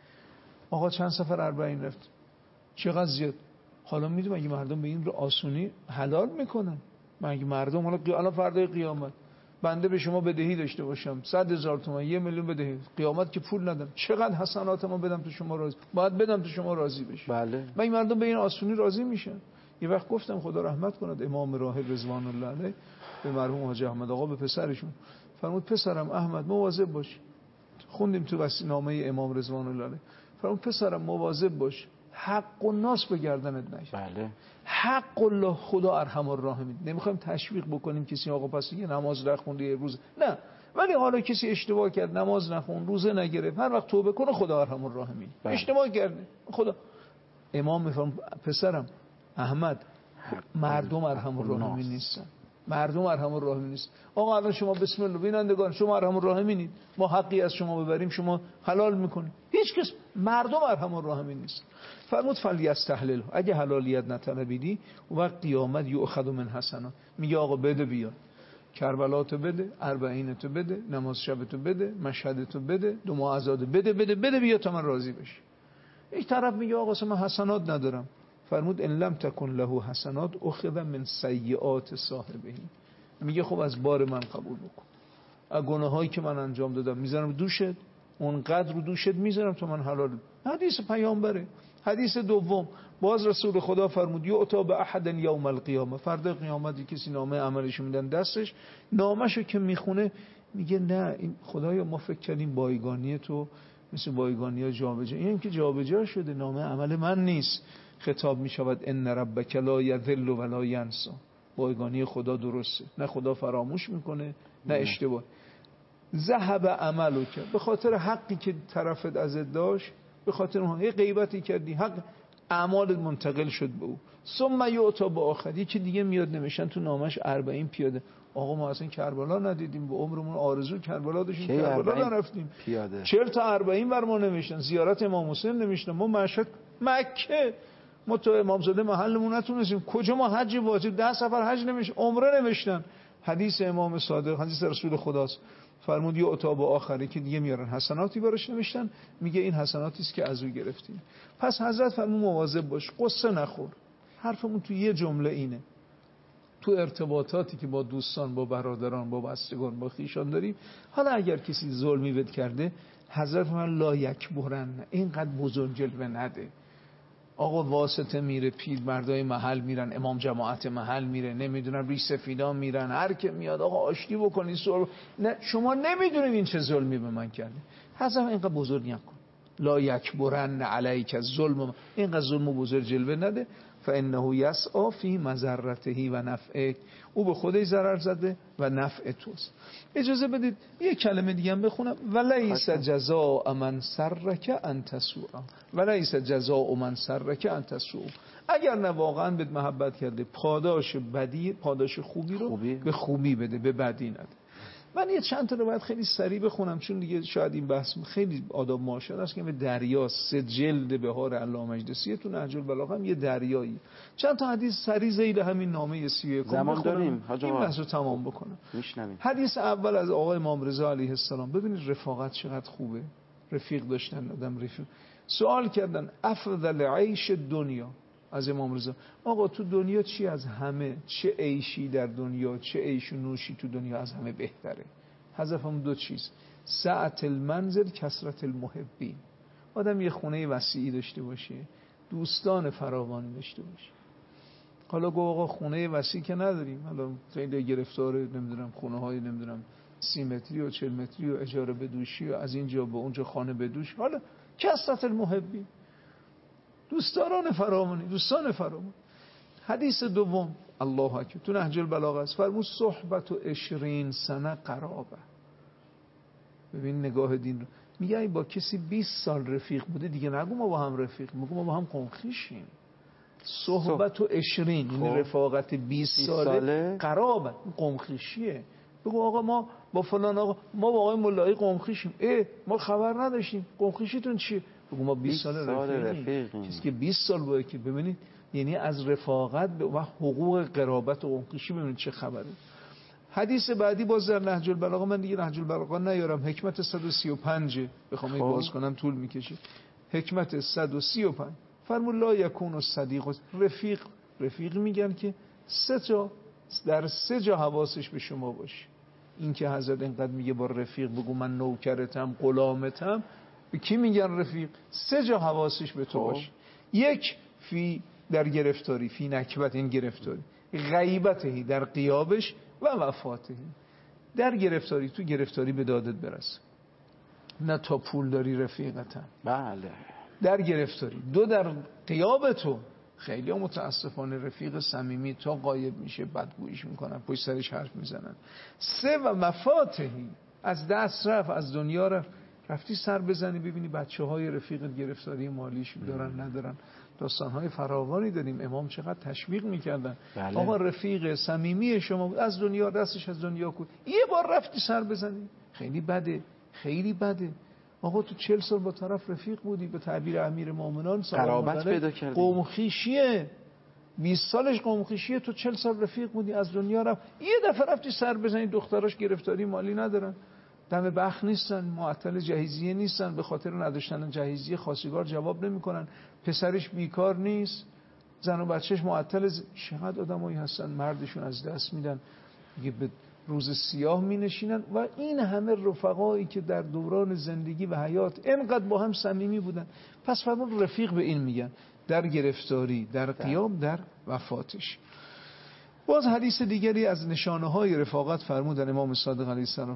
آقا چند سفر اربعین رفت، چقدر زیاد. حالا میدونم اگه مردم به این رو آسونی حلال میکنن، مگه مردم حالا الان فردای قیامت بنده به شما بدهی داشته باشم صد هزار تومان، یه میلیون بدهی، قیامت که پول ندارم، چقدر حسناتمو بدم تو شما راضی، باید بدم تو شما راضی بشی. بله. مگه مردم به این آسونی راضی میشن؟ یه وقت گفتم خدا رحمت کند امام راحل رضوان الله علیه به مرحوم حاجی احمد آقا، به پسرشون فرمود پسرم احمد مواظب باش، خوندیم تو وصیه‌نامه امام رضوان الله علیه، فرمود پسرم مواظب باش حق الناس به گردنت نشه. بله. حق الله خدا ارحم الراحمین. نمیخوایم تشویق بکنیم کسی آقا پس یه نماز نخوند یه روز، نه، ولی حالا کسی اشتباه کرد نماز نخوند روزه نگرفت، هر وقت توبه کنه خدا ارحم الراحمین. اشتباه کرده خدا امام میفرم پسرم احمد مردم ارحم الراحمین نیستن، مردم ارحم الراحمین نیست. آقا الان شما بسم الله بینندگان شما ارحم الراحمینید، ما حقی از شما ببریم شما حلال میکنید، هیچ کس مردم ارحم الراحمین نیست. فرمود فلیستحلل، اگه حلالیت نطلبیدی و قیامت یؤخذ من حسنات، میگه آقا بده بیا، کربلاتو بده، اربعینتو بده، نماز شبتو بده، مشهدتو بده، دو معزادو بده بده بده بیا تا من راضی بشی. یک طرف میگه آقا من حسنات ندارم، فرمود ان لم تکن له حسنات اخذ من سیئات صاحبه، میگه خب از بار من قبول بکن، از گناهایی که من انجام دادم میذارم دوشت، اون قدر رو دوشت میذارم تا من حلال. حدیث پیامبره. حدیث دوم باز رسول خدا فرمود یؤتی باحد یوم القیامه، فردا قیامت کسی نامه عملش میدن دستش، نامه‌شو که میخونه میگه نه این خدایا ما فکر کردیم بایگانی تو مثل بایگانی ها جابجا، این که جابجا شده، نامه عمل من نیست. خطاب میشود ان ربک لا یذل ولا ینسا، بایگانی خدا درسته، نه خدا فراموش میکنه نه اشتباه. ذهب عملو کرد، به خاطر حقی که طرفت ازت داشت، به خاطر اون یه غیبتی کردی، حق اعمالت منتقل شد به او. ثم یعطا به آخر، یکی دیگه میاد نوشتن تو نامش اربعین پیاده. آقا ما اصلا کربلا ندیدیم، به عمرمون آرزو کربلا داشتیم، کربلا نرفتیم. چهل تا اربعین بر ما نوشتن، زیارت امام حسین نوشتن، ما مشهد مکه، ما تو امامزاده محلمون نتونستیم، کجا ما حج واجب ده سفر حج نمیشه، عمره نوشتن. حدیث امام صادق، حدیث رسول خداست، فرمود یه اتاب آخری که دیگه میارن حسناتی براش نوشتن، میگه این حسناتی است که از او گرفتیم. پس حضرت فرمود مواظب باش، قصه نخور. حرفمون تو یه جمله اینه، تو ارتباطاتی که با دوستان، با برادران، با بستگان، با خیشان داریم، حالا اگر کسی ظلمی بهت کرده، حضرت فرمود لا یکبرن، اینقدر بزرگ جلوه نده. آقا واسطه میره، پیر مردای محل میرن، امام جماعت محل میره، نمیدونم ریش سفیدان میرن، هر که میاد آقا آشتی بکنی سر... نه شما نمیدونید این چه ظلمی به من کرده. حضرت اینقدر بزرگ نکن، لا یکبرن علیک الظلم، اینقدر ظلم بزرگ جلوه نده. فانه یسعی فی مضرته و نفعه، او به خودش ضرر زده و نفع توست. اجازه بدید یه کلمه دیگه هم بخونم، ولیس جزاء من سرک ان تسوء، ولیس جزاء من سرک ان تسوء، اگر نه واقعا بهت محبت کرده، پاداش بدی، پاداش خوبی رو خوبی. به خوبی بده، به بدی نده. من یه چند تا رو باید خیلی سریع بخونم، چون دیگه شاید این بحث خیلی آداب معاشرت است که به دریا، سه جلد بهار علامه مجلسی تو نهج البلاغه هم یه دریایی، چند تا حدیث سریع زیر همین نامه سی و یک زمان داریم این بحث رو تمام بکنم. میشنویم. حدیث اول از آقای امام رضا علیه السلام، ببینید رفاقت چقدر خوبه، رفیق داشتن، آدم رفیق. سوال کردن افضل عیش دنیا از امام رضا، آقا تو دنیا چی از همه، چه عیشی در دنیا، چه عیش و نوشی تو دنیا از همه بهتره؟ حذف هم دو چیز، سعت المنزل کثرت المحبین، آدم یه خونه وسیعی داشته باشه، دوستان فراوانی داشته باشه. حالا گو آقا خونه وسیع که نداریم، حالا خیلی گرفتاره نمیدونم خونه های نمیدونم سی متری و چهل متری و اجاره بدوشی و از اینجا به اونجا خانه بدوش، حالا کثرت المحبین، دوستان فراوانی، دوستان فراوان. حدیث دوم الله اکبر تو نهج البلاغه است، فرمود صحبت و عشرین سنه قرابه. ببین نگاه دین رو، میگه با کسی بیست سال رفیق بوده دیگه نگو ما با هم رفیق، میگو ما با هم قمخیشیم. صحبت و عشرین یعنی رفاقت بیست ساله قرابه، قمخیشیه. بگو آقا ما با فلان آقا، ما با آقای مولایی قمخیشیم، اه ما خبر نداشتیم، قمخیشیتون چیه؟ بگو ما بیست سال رفیقیم. چیزی که بیست سال بوده که ببینید، یعنی از رفاقت و حقوق قرابت و قمخیشی ببینید چه خبره. حدیث بعدی باز در نهج البلاغه، من دیگه نهج البلاغه نیارم، حکمت صد و سی و پنج بخوام این باز کنم طول میکشه. حکمت صد و سی و پنج فرمود لا یکون الصدیق، رفیق رفیق میگن که سه جا، در سه جا حواسش به شما باشه. این که حضرت اینقدر میگه با رفیق بگو من نوکرتم، غلامتم، به کی میگن رفیق؟ سه جا حواسش به تو باشه. یک، فی در گرفتاری، فی نکبت این گرفتاری، غیبتهی در غیابش و وفاتهی، در گرفتاری تو گرفتاری به دادت برسه، نه تا پول داری رفیقتم، بله در گرفتاری. دو، در غیاب تو، خیلی متاسفانه رفیق صمیمی تا غایب میشه بدگوییش میکنن، پشت سرش حرف میزنن. سه، و مفاتهی از دست رفت، از دنیا رفت، رفتی سر بزنی ببینی بچه های رفیقت گرفتاری مالیش دارن ندارن. داستان‌های فراوانی داریم، امام چقدر تشویق میکردن. بله. آقا رفیق صمیمی شما بود، از دنیا دستش از دنیا کن، یه بار رفتی سر بزنی، خیلی بده، خیلی بده. آقا تو چهل سال با طرف رفیق بودی، به تعبیر امیر مومنان قرابت پیدا کردی، قوم خویشیه، بیست سالش قوم خویشیه، تو چهل سال رفیق بودی از دنیا رفت، یه دفعه رفتی سر بزنی، دختراش گرفتاری مالی ندارن، دم بخ نیستن، معطل جهیزیه نیستن، به خاطر نداشتن جهیزیه خواستگار جواب نمیکنن، پسرش بیکار نیست، زن و بچهش معطل. چقدر آدمایی هستن مردشون از دست میدن، دیگه به روز سیاه می نشینن. و این همه رفقایی که در دوران زندگی و حیات اینقدر با هم صمیمی بودن. پس فرمود رفیق به این میگن، در گرفتاری، در قیام، در وفاتش. باز حدیث دیگری از نشانه های رفاقت فرمودن امام صادق علیه السلام،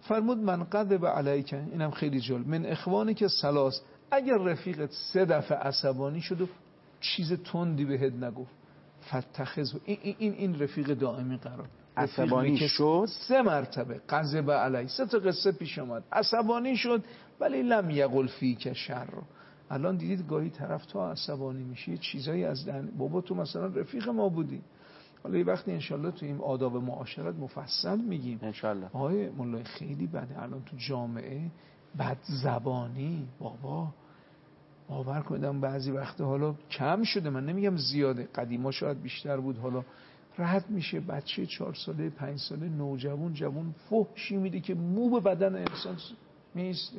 فرمود من غضب علیک، اینم خیلی جالب، من اخوانی که سلاس، اگر رفیقت سه دفعه عصبانی شد و چیز تندی بهت نگفت فتخذ، این این این رفیق دائمی قرار. عصبانی شد سه مرتبه غضب علی، سه تا قصه پیش اومد، عصبانی شد ولی لم یقل فیک شر. الان دیدید گاهی طرف تا عصبانی میشه یه چیزایی از دهن بابا تو مثلا رفیق ما بودی. حالا یه وقتی انشالله تو این آداب معاشرت مفصل میگیم انشالله. آقای مولای خیلی بده الان تو جامعه بد زبانی. بابا باور کنیدم بعضی وقتا حالا کم شده، من نمیگم زیاده، قدیما شاید بیشتر بود، حالا رد میشه بچه چهار ساله پنج ساله نوجوان جوان فحشی میده که مو به بدن انسان میسته.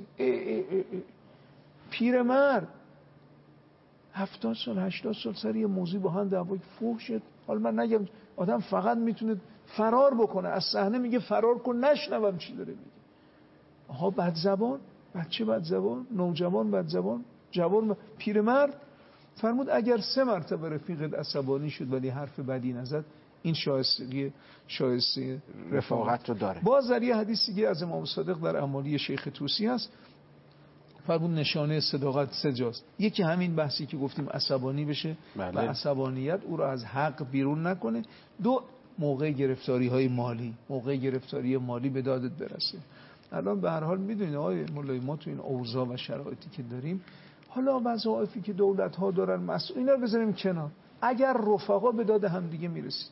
پیرمرد هفتاد سال هشتاد سال سر یه موضوع با هم دعوای فحشه. حالا من نگم آدم فقط میتونه فرار بکنه از صحنه، میگه فرار کن نشنوم چی داره میگه. آها بد زبان، بچه بد زبان، نوجوان بد زبان، جوان ب... پیرمرد. فرمود اگر سه مرتبه رفیقت عصبانی شد ولی حرف بدی نزد، این شایستگی شایسته رفاقت رو داره. باز در یه حدیثی که از امام صادق در اعمالی شیخ طوسی هست، فرمود نشانه صداقت سه جاست. یکی همین بحثی که گفتیم عصبانی بشه بله. و عصبانیت او رو از حق بیرون نکنه. دو، موقع گرفتاری های مالی، موقع گرفتاری مالی به دادت برسه. الان به هر حال میدونید آقای مولای ما تو این اوضاع و شرایطی که داریم، حالا وظایفی که دولت ها دارن مسئول، اینا رو بذاریم کنار، اگر رفقا به داد هم دیگه میرسید،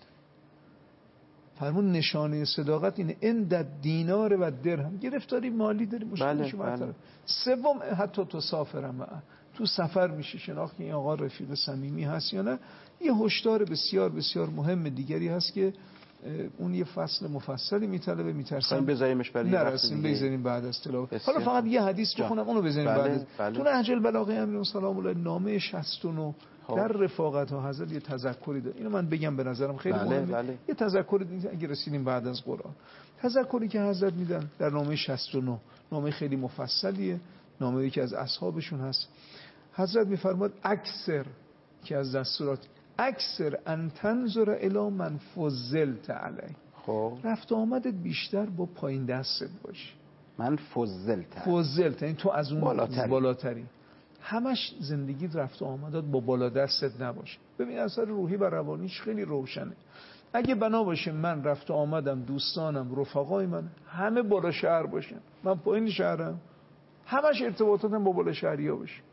فرمون نشانه صداقت اینه اند دینار و درهم. گرفتاری مالی داریم مشکلش بله، بله. سوم حتی تو سافرم تو سفر میشه شناخت که این آقا رفیق صمیمی هست یا نه. یه هشدار بسیار بسیار مهم دیگری هست که اون یه فصل مفصلی میطلبه، میترسم بذاریمش برای نرسیم بذاریم بعد از تلاوت. حالا فقط یه حدیث بخونم اونو بذاریم بله، بعد بله. تو نهج البلاغه امیر سلام الله نامه شصت و نه در رفاقت ها حضرت یه تذکری داره، اینو من بگم به نظرم خیلی بله، مهمه بله. یه تذکری اگه رسیدیم بعد از قرآن، تذکری که حضرت میدن در نامه شصت و نه، نامه خیلی مفصلیه، نامه‌ای که از اصحابشون هست. حضرت میفرماد اکثر که از دستورات اکثر ان تنظر الی من فضلت علی، خب رفت آمدت بیشتر با پایین دستت باشه. من فضلت فضلت یعنی تو از اون بالاتری, بالاتری. همش زندگی رفت آمدات با بالا دستت نباشه. ببین اثر روحی و روانیش خیلی روشنه. اگه بنا باشه من رفت آمدم دوستانم رفقای من همه بالا شهر باشن، من پایین شهرم، همش ارتباطاتم با بالا شهریا باشه.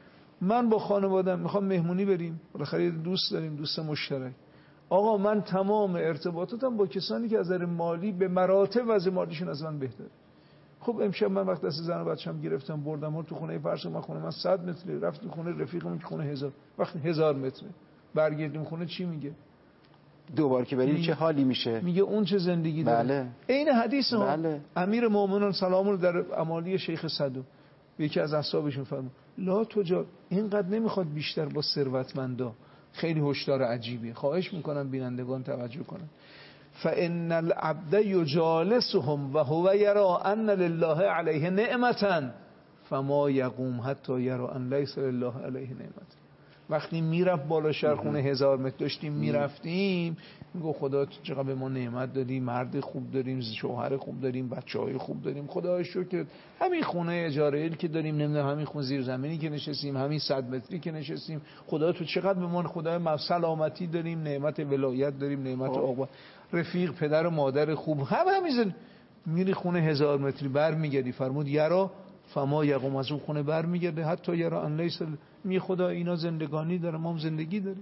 من با خانواده‌ام میخوام مهمونی بریم، بالاخره دوست داریم، دوست مشترک. آقا من تمام ارتباطاتم با کسانی که از نظر مالی به مراتب وضع مالیشون از من بهتره. خب امشب من وقت دست زن و بچه‌م گرفتم بردم اون تو خونه فرش، من خونه من صد متره، رفت تو خونه رفیقمون که خونه هزار، وقتی هزار متره برگردیم خونه چی میگه؟ دوبار که بریم چه حالی میشه؟ میگه اون چه زندگی داره. بله. عین حدیث ها. بله. امیر مومنان سلام الله در اعمالی شیخ صدوق یکی از اصحابشون فرمود لا تجار، اینقدر نمیخواد بیشتر با ثروتمندا. خیلی هشدار عجیبیه، خواهش میکنم بینندگان توجه کنن. فان العبد یجالسهم و هو یرا ان لله علیه نعمتا فما یقوم حتی یرا ان لیس لله علیه نعمت. وقتی میرفت بالا شهر خونه هزار متر داشتیم میرفتیم، میگو خدا چقدر به ما نعمت دادی، مرد خوب داریم، شوهر خوب داریم، بچهای خوب داریم، خدا شکر. همین خونه اجاره ای که داریم، نمیدونم همین خونه زیر زمینی که نشستیم، همین صد متری که نشستیم، خدا تو چقدر به ما خدا سلامتی داریم، نعمت ولایت داریم، نعمت آقا، رفیق، پدر و مادر خوب، هم همیزن. میری خونه هزار متری برمیگردی، فرمود یرا فما یقوم، از اون خونه برمیگرده حتی یرا ان لیس، می خدا اینا زندگانی داره، ما هم زندگی داریم،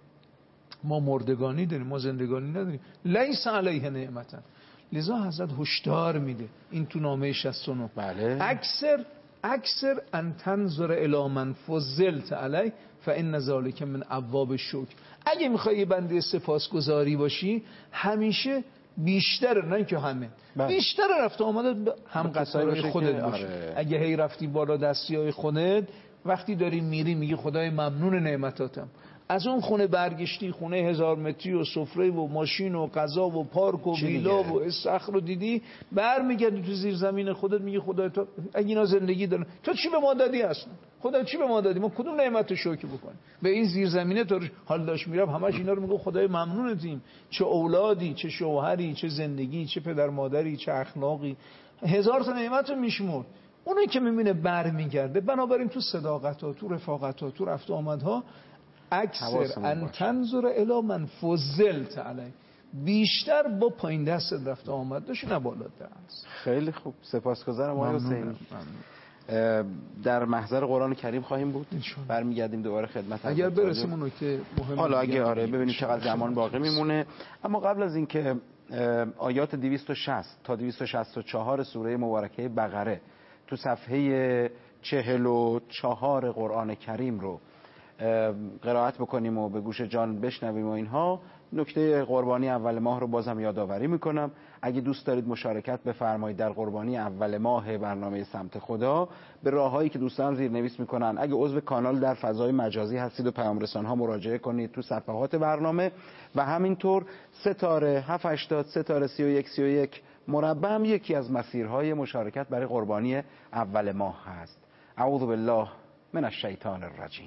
ما مردگانی داریم، ما زندگانی نداریم. لیس علیه نعمتا. لذا حضرت هشدار میده این تو نامه شصت و نه. بله. اکثر اکثر ان تنظر الی من فضلت علی فان ذلک من ابواب الشکر. اگه میخوای یه بنده سپاسگزاری باشی، همیشه بیشتر، نه که همه، بله. بیشتر رفت آمده هم قصای خودت باشه. آره. اگه هی رفتی بالا دستی های خودت، وقتی داری میری میگی خدای ممنون نعمتاتم، از اون خونه برگشتی خونه هزار متری و سفره و ماشین و غذا و پارک و ویلا و استخر رو دیدی، برمیگردی تو زیر زمین خودت میگی خدای تو اگه اینا زندگی دارن تو چی به ما دادی اصلا؟ خدا چی به ما دادی؟ ما کدوم نعمت رو شکر بکنیم؟ به این زیر زمینه تو حال داشت میرم همش اینا رو میگم خدای ممنونتیم، چه اولادی، چه شوهری، چه زندگی، چه پدر مادری، چه اخلاقی. هزار تا نعمت رو میشمرد. اونی که میبینه بر میگرده، بنابراین تو صداقت ها، تو رفاقت ها، تو رفت آمدها اکثر ان تنظر الی من فضلت علی، بیشتر با پایین دست رفت آمد داشت نه بالا دست. خیلی خوب، سپاسگزارم آقای حسینی. در محضر قرآن کریم خواهیم بود، برمیگردیم دوباره خدمت اگر برسیم اون نکته مهم. حالا اگه آره ببینیم چقدر زمان باقی میمونه. اما قبل از اینکه آیات دویست و شصت تا دویست و شصت و چهار سوره مبارکه بقره تو صفحه چهل و چهار قرآن کریم رو قرائت بکنیم و به گوش جان بشنویم و اینها، نکته قربانی اول ماه رو بازم یادآوری میکنم. اگه دوست دارید مشارکت بفرمایید در قربانی اول ماه برنامه سمت خدا، به راههایی که دوستان زیرنویس میکنن. اگه عضو کانال در فضای مجازی هستید و پیام رسان ها مراجعه کنید تو صفحات برنامه، و همینطور ستاره هفت هشتاد ستاره سی و یک سی و یک مربع هم یکی از مسیرهای مشارکت برای قربانی اول ماه هست. اعوذ بالله من الشیطان الرجیم.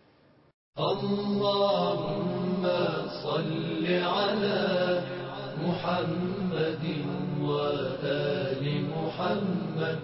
اللهم صل على محمد وآل محمد.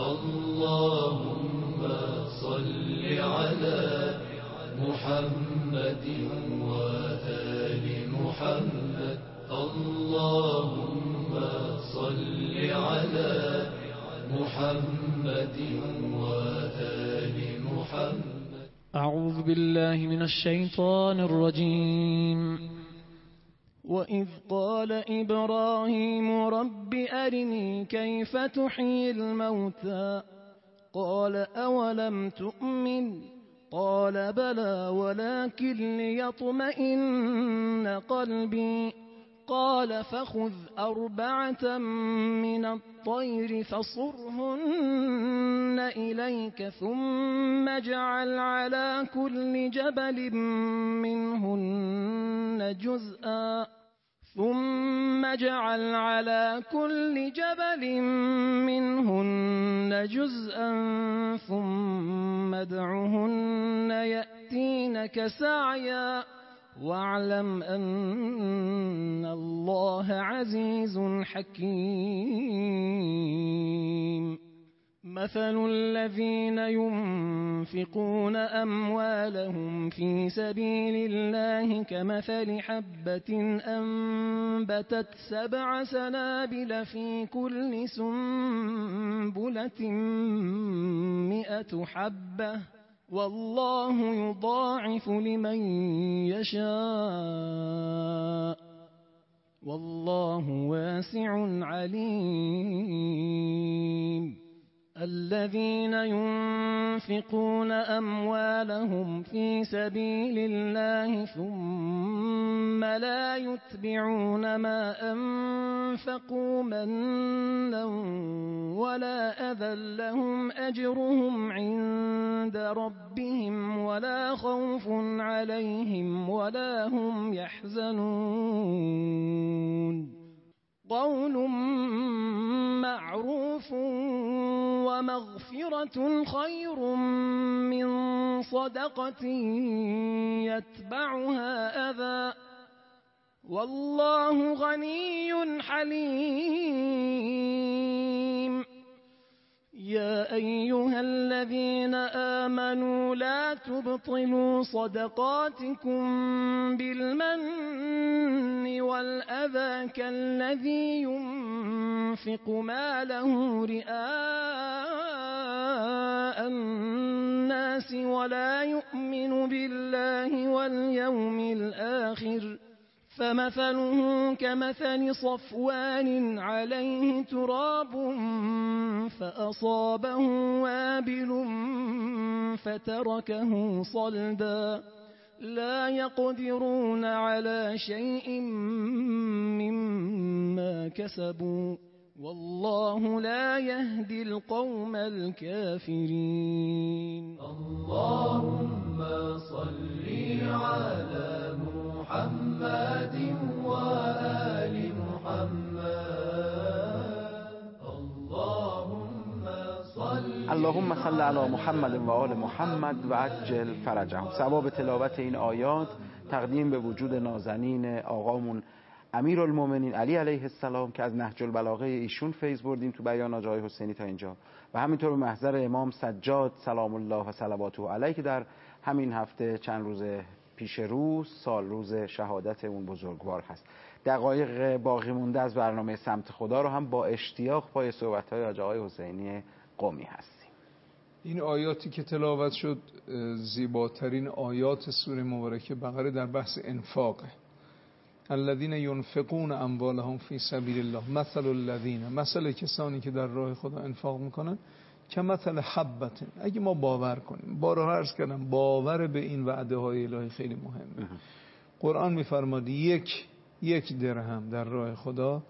اللهم صل على محمد وآل محمد. اللهم صل على محمد وآل محمد. أعوذ بالله من الشيطان الرجيم. وإذ قال إبراهيم رب أرني كيف تحيي الموتى قال أولم تؤمن قال بلى ولكن ليطمئن قلبي قال فخذ أربعة من الطير فصرهن إليك ثم اجعل على كل جبل منهن جزءا ثم اجعل على كل جبل منهن جزءا ثم ادعهن يأتينك سعيا واعلم أن الله عزيز حكيم. مثل الذين ينفقون أموالهم في سبيل الله كمثل حبة أنبتت سبع سنابل في كل سنبلة مئة حبة والله يضاعف لمن يشاء والله واسع عليم. الذين ينفقون أموالهم في سبيل الله ثم لا يتبعون ما أنفقوا منا ولا أذى لهم أجرهم عند ربهم ولا خوف عليهم ولا هم يحزنون. قول معروف ومغفرة خير من صدقة يتبعها أذى والله غني حليم. يا أيها الذين آمنوا لا تبطلوا صدقاتكم بالمن والأذى كالذي ينفق ماله رئاء الناس ولا يؤمن بالله واليوم الآخر فمثله كمثل صفوان عليه تراب فأصابه وابل فتركه صلدا لا يقدرون على شيء مما كسبوا والله لا يهدي القوم الكافرين. اللهم صل على محمد وآل محمد. اللهم صل اللهم صل علی محمد و آل محمد و عجل فرجهم. ثواب تلاوت این آیات تقدیم به وجود نازنین آقامون امیرالمومنین علی علیه السلام که از نهج البلاغه ایشون فیض بردیم تو بیان آقای حسینی تا اینجا، و همینطور به محضر امام سجاد سلام الله و صلواته علیه که در همین هفته چند روز پیش رو سال روز شهادت اون بزرگوار هست. دقایق باقی مونده از برنامه سمت خدا رو هم با اشتیاق پای صحبت‌های آقای حسینی قمی هستیم. این آیاتی که تلاوت شد زیباترین آیات سوره مبارکه بقره در بحث انفاقه. الذین ينفقون اموالهم فی سبیل الله مثل الذین، مثل کسانی که در راه خدا انفاق میکنن که مثل حبت. اگه ما باور کنیم، بارها عرض کردم باور به این وعده های الهی خیلی مهمه. قرآن میفرماد یک یک درهم در راه خدا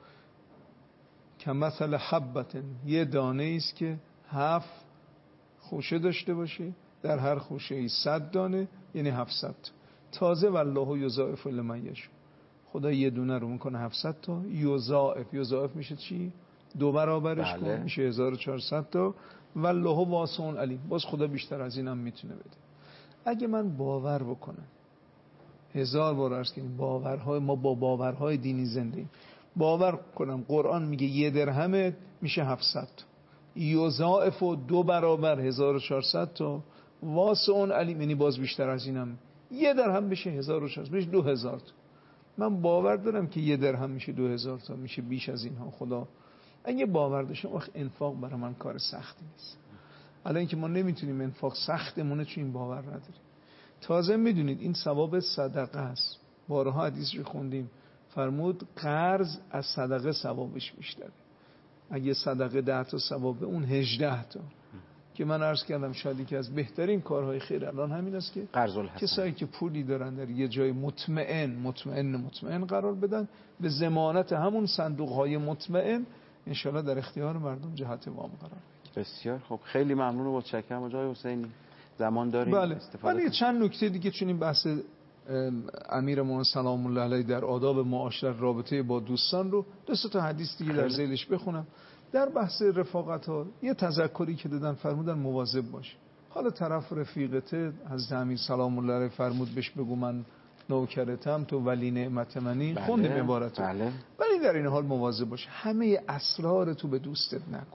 که مثل حبت، یه دانه است که هفت خوشه داشته باشه، در هر خوشه ای صد دانه، یعنی هفتصد. تازه والله یضاعف لمن یشاء، خدا یه دونه رو میکنه هفتصد تا. یضاعف، یضاعف میشه چی؟ دو برابرش بله. کن میشه هزار و چهارصد تا. والله واسع علیم، باز خدا بیشتر از اینم میتونه بده. اگه من باور بکنم، هزار بار عرض کردیم باورهای ما با باورهای دینی زندگی، باور کنم قرآن میگه یه درهم میشه هفتصد تا، یضاعف و دو برابر هزار و چهارصد تا، واسع علیم یعنی باز بیشتر از اینم. یه درهم بشه هزار و چهارصد، میشه دو هزار تا. من باور دارم که یه درهم میشه دو هزار تا، میشه بیش از اینها. خدا اگه باور داشتم وقت انفاق برای من کار سختی نیست. الان اینکه ما نمیتونیم انفاق سختمونه چون این باور نداریم. تازه میدونید این ثواب صدقه است. بارها حدیث رو خوندیم، فرمود قرض از صدقه ثوابش بیشتره. اگه صدقه ده تا ثواب، اون هجده تا. که من عرض کردم شاید یکی از بهترین کارهای خیر الان همین است که قرض الحسن، کسایی که پولی دارن در یه جای مطمئن مطمئن مطمئن قرار بدن، به ضمانت همون صندوق‌های مطمئن انشالله در اختیار مردم جهت وام قرار بگیره. بسیار خب، خیلی ممنون و متشکرم آقای حسینی. زمان داریم بله. استفاده ولی چند نکته دیگه، چون این بحث امیرمون سلام الله علیه در آداب معاشرت رابطه با دوستان رو دو سه تا حدیث دیگه در ذیلش بخونم. در بحث رفاقت ها یه تذکری که دادن، فرمودن مواظب باش. حالا طرف رفیقته از امیر سلام الله علیه فرمود بهش بگو من نوکرتم تو ولی نعمت منی، بله. خوندیم عبارتو. بله. ولی در این حال مواظب باش همه اسرار تو به دوستت نکن.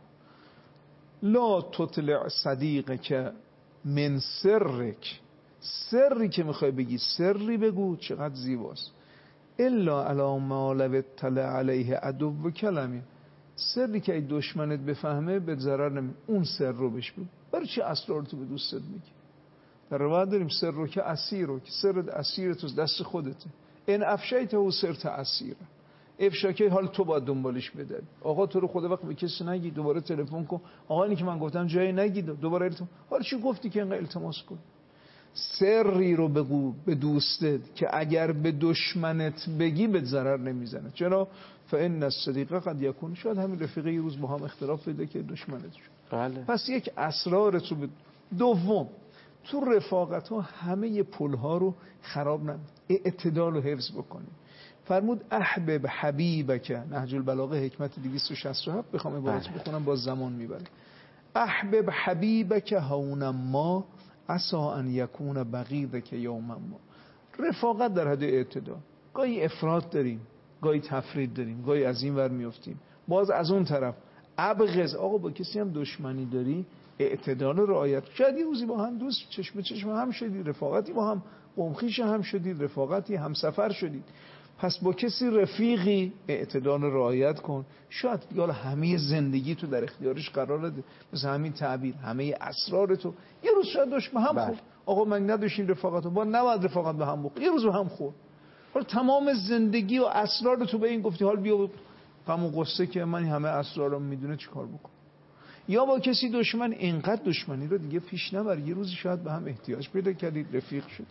لا تطلع صدیقه که من سرک، سری که میخوای بگی سری بگو، چقدر زیباست. الا علی ما لو اطلع علیه عدو کلمه، سری که ای دشمنت بفهمه به ضرر نمی، اون سر رو بهش بگو. برای چی اسرار تو به دوستت میگی؟ در روایت داریم سر رو که اسیر رو، که سر اسیر تو دست خودته. ان افشیت و سرت اسیر، افشا که حال تو باید دنبالش بده. آقا تو رو خدا وقت به کسی نگی، دوباره تلفن کن آقا اینی که من گفتم جایی نگید، دوباره التماس. حالا چی گفتی که اینقدر التماس کن؟ سری رو بگو به دوستت که اگر به دشمنت بگی به ضرر نمیزنه. چرا؟ فان الصدیق قد یکون، شاید همین رفیقه یه روز با هم اختلاف پیدا که دشمنت شد. بله. پس یک اسرار تو ب... دوم، تو رفاقت ها همه پل ها رو خراب نکن، اعتدال رو حفظ بکنی. فرمود احبب حبیبک، نهج البلاغه حکمت دویست و شصت و هفت، بخوام عبارت بخونم باز زمان میبره. احبب حبیبک هون ما عسا ان یکون بغیضک یوما ما. رفاقت در حد اعتدال، گاهی افراط داریم، گاهی تفرید داریم، گاهی از این ور میافتیم، باز از اون طرف ابغض. آقا با کسی هم دشمنی داری اعتدال رعایت. شاید یه روزی با هم دوست چشم به چشم هم شدید، رفاقتی با هم قومخیش هم شدید، رفاقتی هم سفر شدید، پس با کسی رفیقی اعتدال رعایت کن. شاید یا همه زندگی تو در اختیارش قرار بده، مثل همین تعبیر همه اسرار تو. یه روز شاید دشمن هم خورد، آقا من نداشتیم رفاقت رو، با نباید رفاقت به هم بخور، یه روز هم خورد. حالا تمام زندگی و اسرار تو به این گفتی، حال بیا غم و غصه که من همه اسرارم میدونه چیکار بکنم. یا با کسی دشمن، اینقدر دشمنی رو دیگه پیش نبر، یه روزی شاید به هم احتیاج پیدا کردید، رفیق شدید.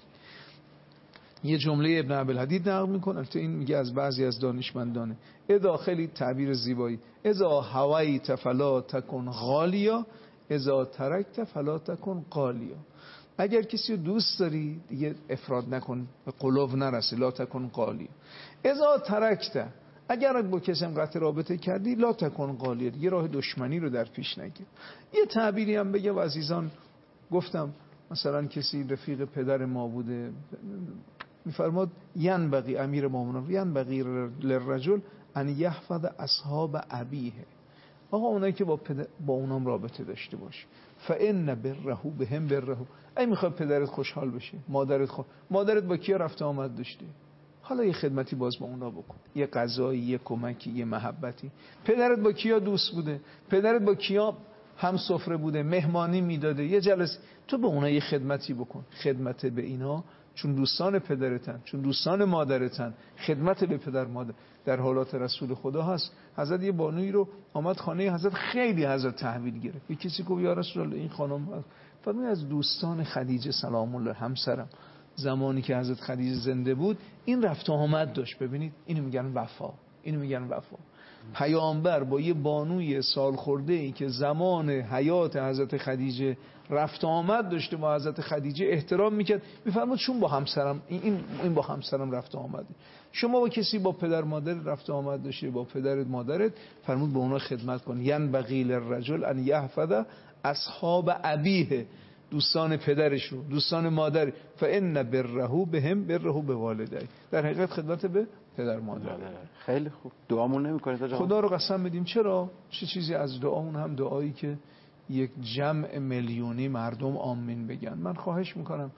یه جمله ابن عبدالحدید نقل میکنه، البته این میگه از بعضی از دانشمندانه، اذا، خیلی تعبیر زیبایی، اذا هویت فلا تکن غالیا، اذا ترکت فلا تکن قالیا. اگر کسی رو دوست داری دیگه افراد نکن، به قلوب نرسه، لا تکن قالیا. اذا ترکت، اگر با کسی هم قطع رابطه کردی، لا تکن قالیا، دیگه راه دشمنی رو در پیش نگیر. یه تعبیری هم بگم عزیزان، گفتم مثلا کسی رفیق پدر ما بوده، میفرماد ینبغی امیر مومنان ینبغی للرجل ان یحفظ اصحاب ابیه. آقا اونایی که با پدر با اونام رابطه داشته باش. فان بره بهم بره. ای میخواد پدرت خوشحال بشه، مادرت خو... مادرت با کیا رفت آمد داشته، حالا یه خدمتی باز با اونا بکن، یه غذایی، یه کمکی، یه محبتی. پدرت با کیا دوست بوده، پدرت با کیا هم سفره بوده، مهمانی میداده، یه جلسه، تو به اونا یه خدمتی بکن. خدمت به اینا چون دوستان پدرتن، چون دوستان مادرتن، خدمت به پدر مادر در حالات رسول خدا هست. حضرت یه بانویی رو آمد خانه حضرت، خیلی حضرت تحویل گرفت. یه کسی گفت یا رسول الله این خانم فرمود از دوستان خدیجه سلام الله همسرم، زمانی که حضرت خدیجه زنده بود این رفت و آمد داشت. ببینید اینو میگن وفا، اینو میگن وفا. پیامبر با یه بانوی سال خورده ای که زمان حیات حضرت خدیجه رفت و آمد داشته با حضرت خدیجه احترام میکرد، میفرماد چون با همسرم این این با همسرم رفت و آمده. شما با کسی با پدر مادر رفت و آمد داشته، با پدرت مادرت، فرمود به اونا خدمت کن. ینبغی للرجل ان یحفظ اصحاب ابیه، دوستان پدرش رو، دوستان مادر. فان بره بهم بره بوالدی، در حقیقت خدمت به پدر مادر. خیلی خوب. دعامون نمی‌کنید تا خدا رو قسم بدیم. چرا؟ چه چیزی از دعامون هم دعایی که یک جمع میلیونی مردم آمین بگن. من خواهش میکنم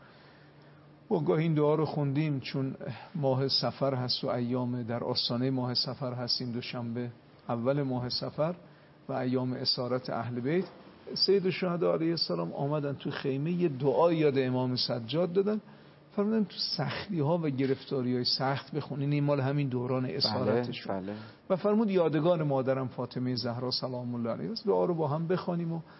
با گاه این دعا رو خوندیم چون ماه سفر هست و ایام در آستانه ماه سفر هستیم، دوشنبه اول ماه سفر و ایام اسارت اهل بیت. سید الشهدا علیه السلام آمدن تو خیمه یه دعا یاد امام سجاد دادن، فرمودن تو سختی ها و گرفتاری های سخت بخونین، این مال همین دوران اسارتشون. بله، بله. و فرمود یادگار مادرم فاطمه زهرا سلام الله علیها است. دعا رو با هم بخونیم و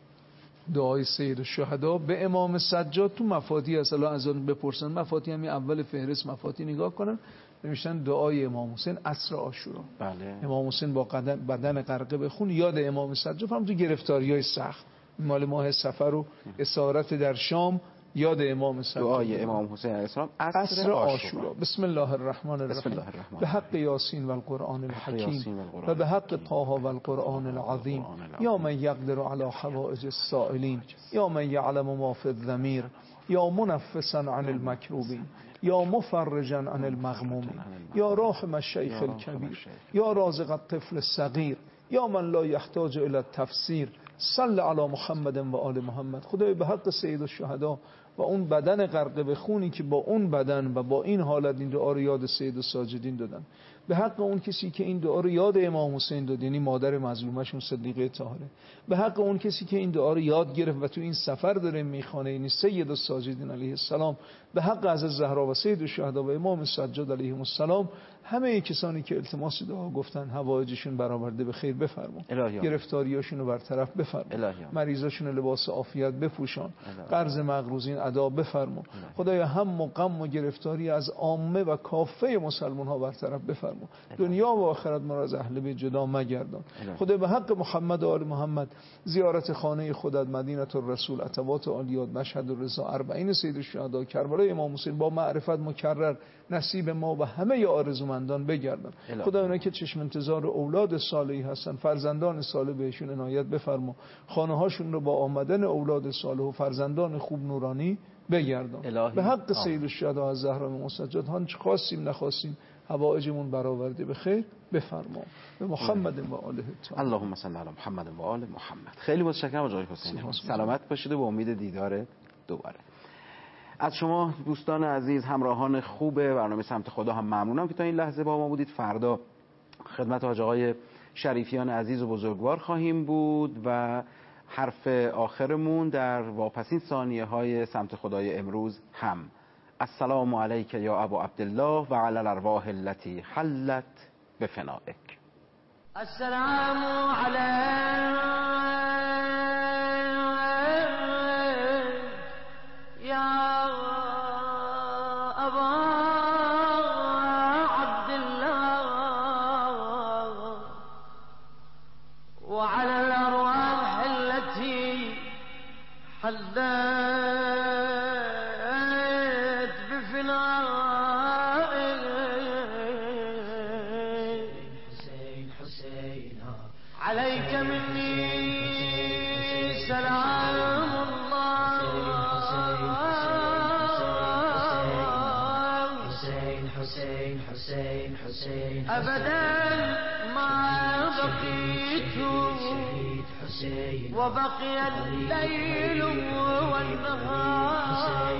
دعای سید الشهدا به امام سجاد تو مفاتیح اصلا از اون بپرسن. مفاتیح همین اول فهرست مفاتیح نگاه کنن، نوشتن دعای امام حسین عصر عاشورا. بله. امام حسین با قدم بدن غرقه به خون یاد امام سجاد، فرمود تو گرفتاری‌های سخت مال ماه سفر و اسارت در شام یاد امام سجاد. دعای امام حسین علیه السلام عصر عاشورا. بسم الله الرحمن الرحیم. به حق یاسین و القرآن الحکیم و به حق طه و القرآن العظیم. یا من یقدر علی حوائج السائلین، یا من یعلم ما فی الضمیر، یا منفسا عن المکروبین، یا مفرجا عن المغمومین، یا راحم الشیخ الکبیر، یا رازق الطفل الصغیر، یا من لا یحتاج الی التفسیر. صل علی محمد و آل محمد. خدای به حق سید الشهدا و اون بدن غرق به خونی که با اون بدن و با این حالت این دعا رو یاد سید الساجدین دادن، به حق اون کسی که این دعا رو یاد امام حسین داد، یعنی مادر مظلومشون صدیقه طاهره، به حق اون کسی که این دعا رو یاد گرفت و تو این سفر داره میخوانه، یعنی سید الساجدین علیه السلام، به حق حضرت زهرا و سید الشهدا و امام سجاد علیهم السلام، همه کسانی که التماس دعا گفتن حوایجشون برآورده به خیر بفرما، گرفتاریاشون رو برطرف بفرما، مریضاشون لباس عافیت بپوشان، قرض مقروضین ادا بفرما. خدایا هم و غم و گرفتاری از عامه و کافه مسلمان ها برطرف بفرما. دنیا و آخرت ما را از اهل بیت جدا مگردان. خدای به حق محمد و آل محمد زیارت خانه خودت، مدینه الرسول، عتبات عالیات، مشهد الرضا، اربعین سید الشهدا، کربلای امام حسین با معرفت مکرر نصیب ما و همه آرزومندان بگردان. خدا اونایی که چشم انتظار اولاد صالحی هستن، فرزندان صالح بهشون عنایت بفرما. خانه هاشون رو با آمدن اولاد صالح و فرزندان خوب نورانی بگردان. به حق سید الشهدا از زهرا و مسجد هنچ خواستیم نخواستیم حوائجمون برآورده به خیر بفرما. به محمد و آله الطاهرین. اللهم صل علی محمد و آل محمد. خیلی متشکرم آقای حسینی. سلامت باشید و به امید دیدار دوباره. از شما دوستان عزیز، همراهان خوب برنامه سمت خدا هم ممنونم که تا این لحظه با ما بودید. فردا خدمت حاج آقای شریفیان عزیز و بزرگوار خواهیم بود و حرف آخرمون در واپسین ثانیه های سمت خدای امروز هم السلام علیک یا ابو عبدالله و علی الارواح التي حلت بفنائک. السلام علیک یا ابا عبدالله و علی الارواح التي حلت عليك مني سلام الله أبدا ما بقيت وبقي الليل والنهار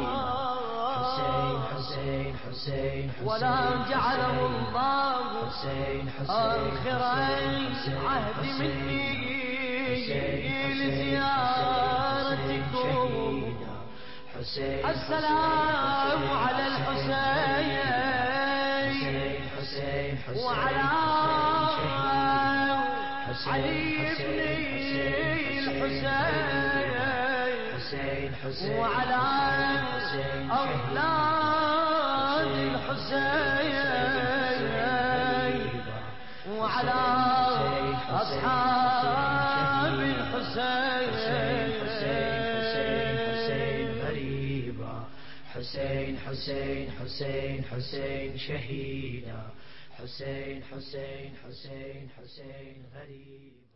ولا جعله الله آخر العهد مني لزيارتكم. السلام على الحسين وعلى علي بن الحسين وعلى أولاد الحسين وعلى أصحاب الحسين. حسين حسين حسين حسين شهيدا حسين حسين حسين حسين غريب.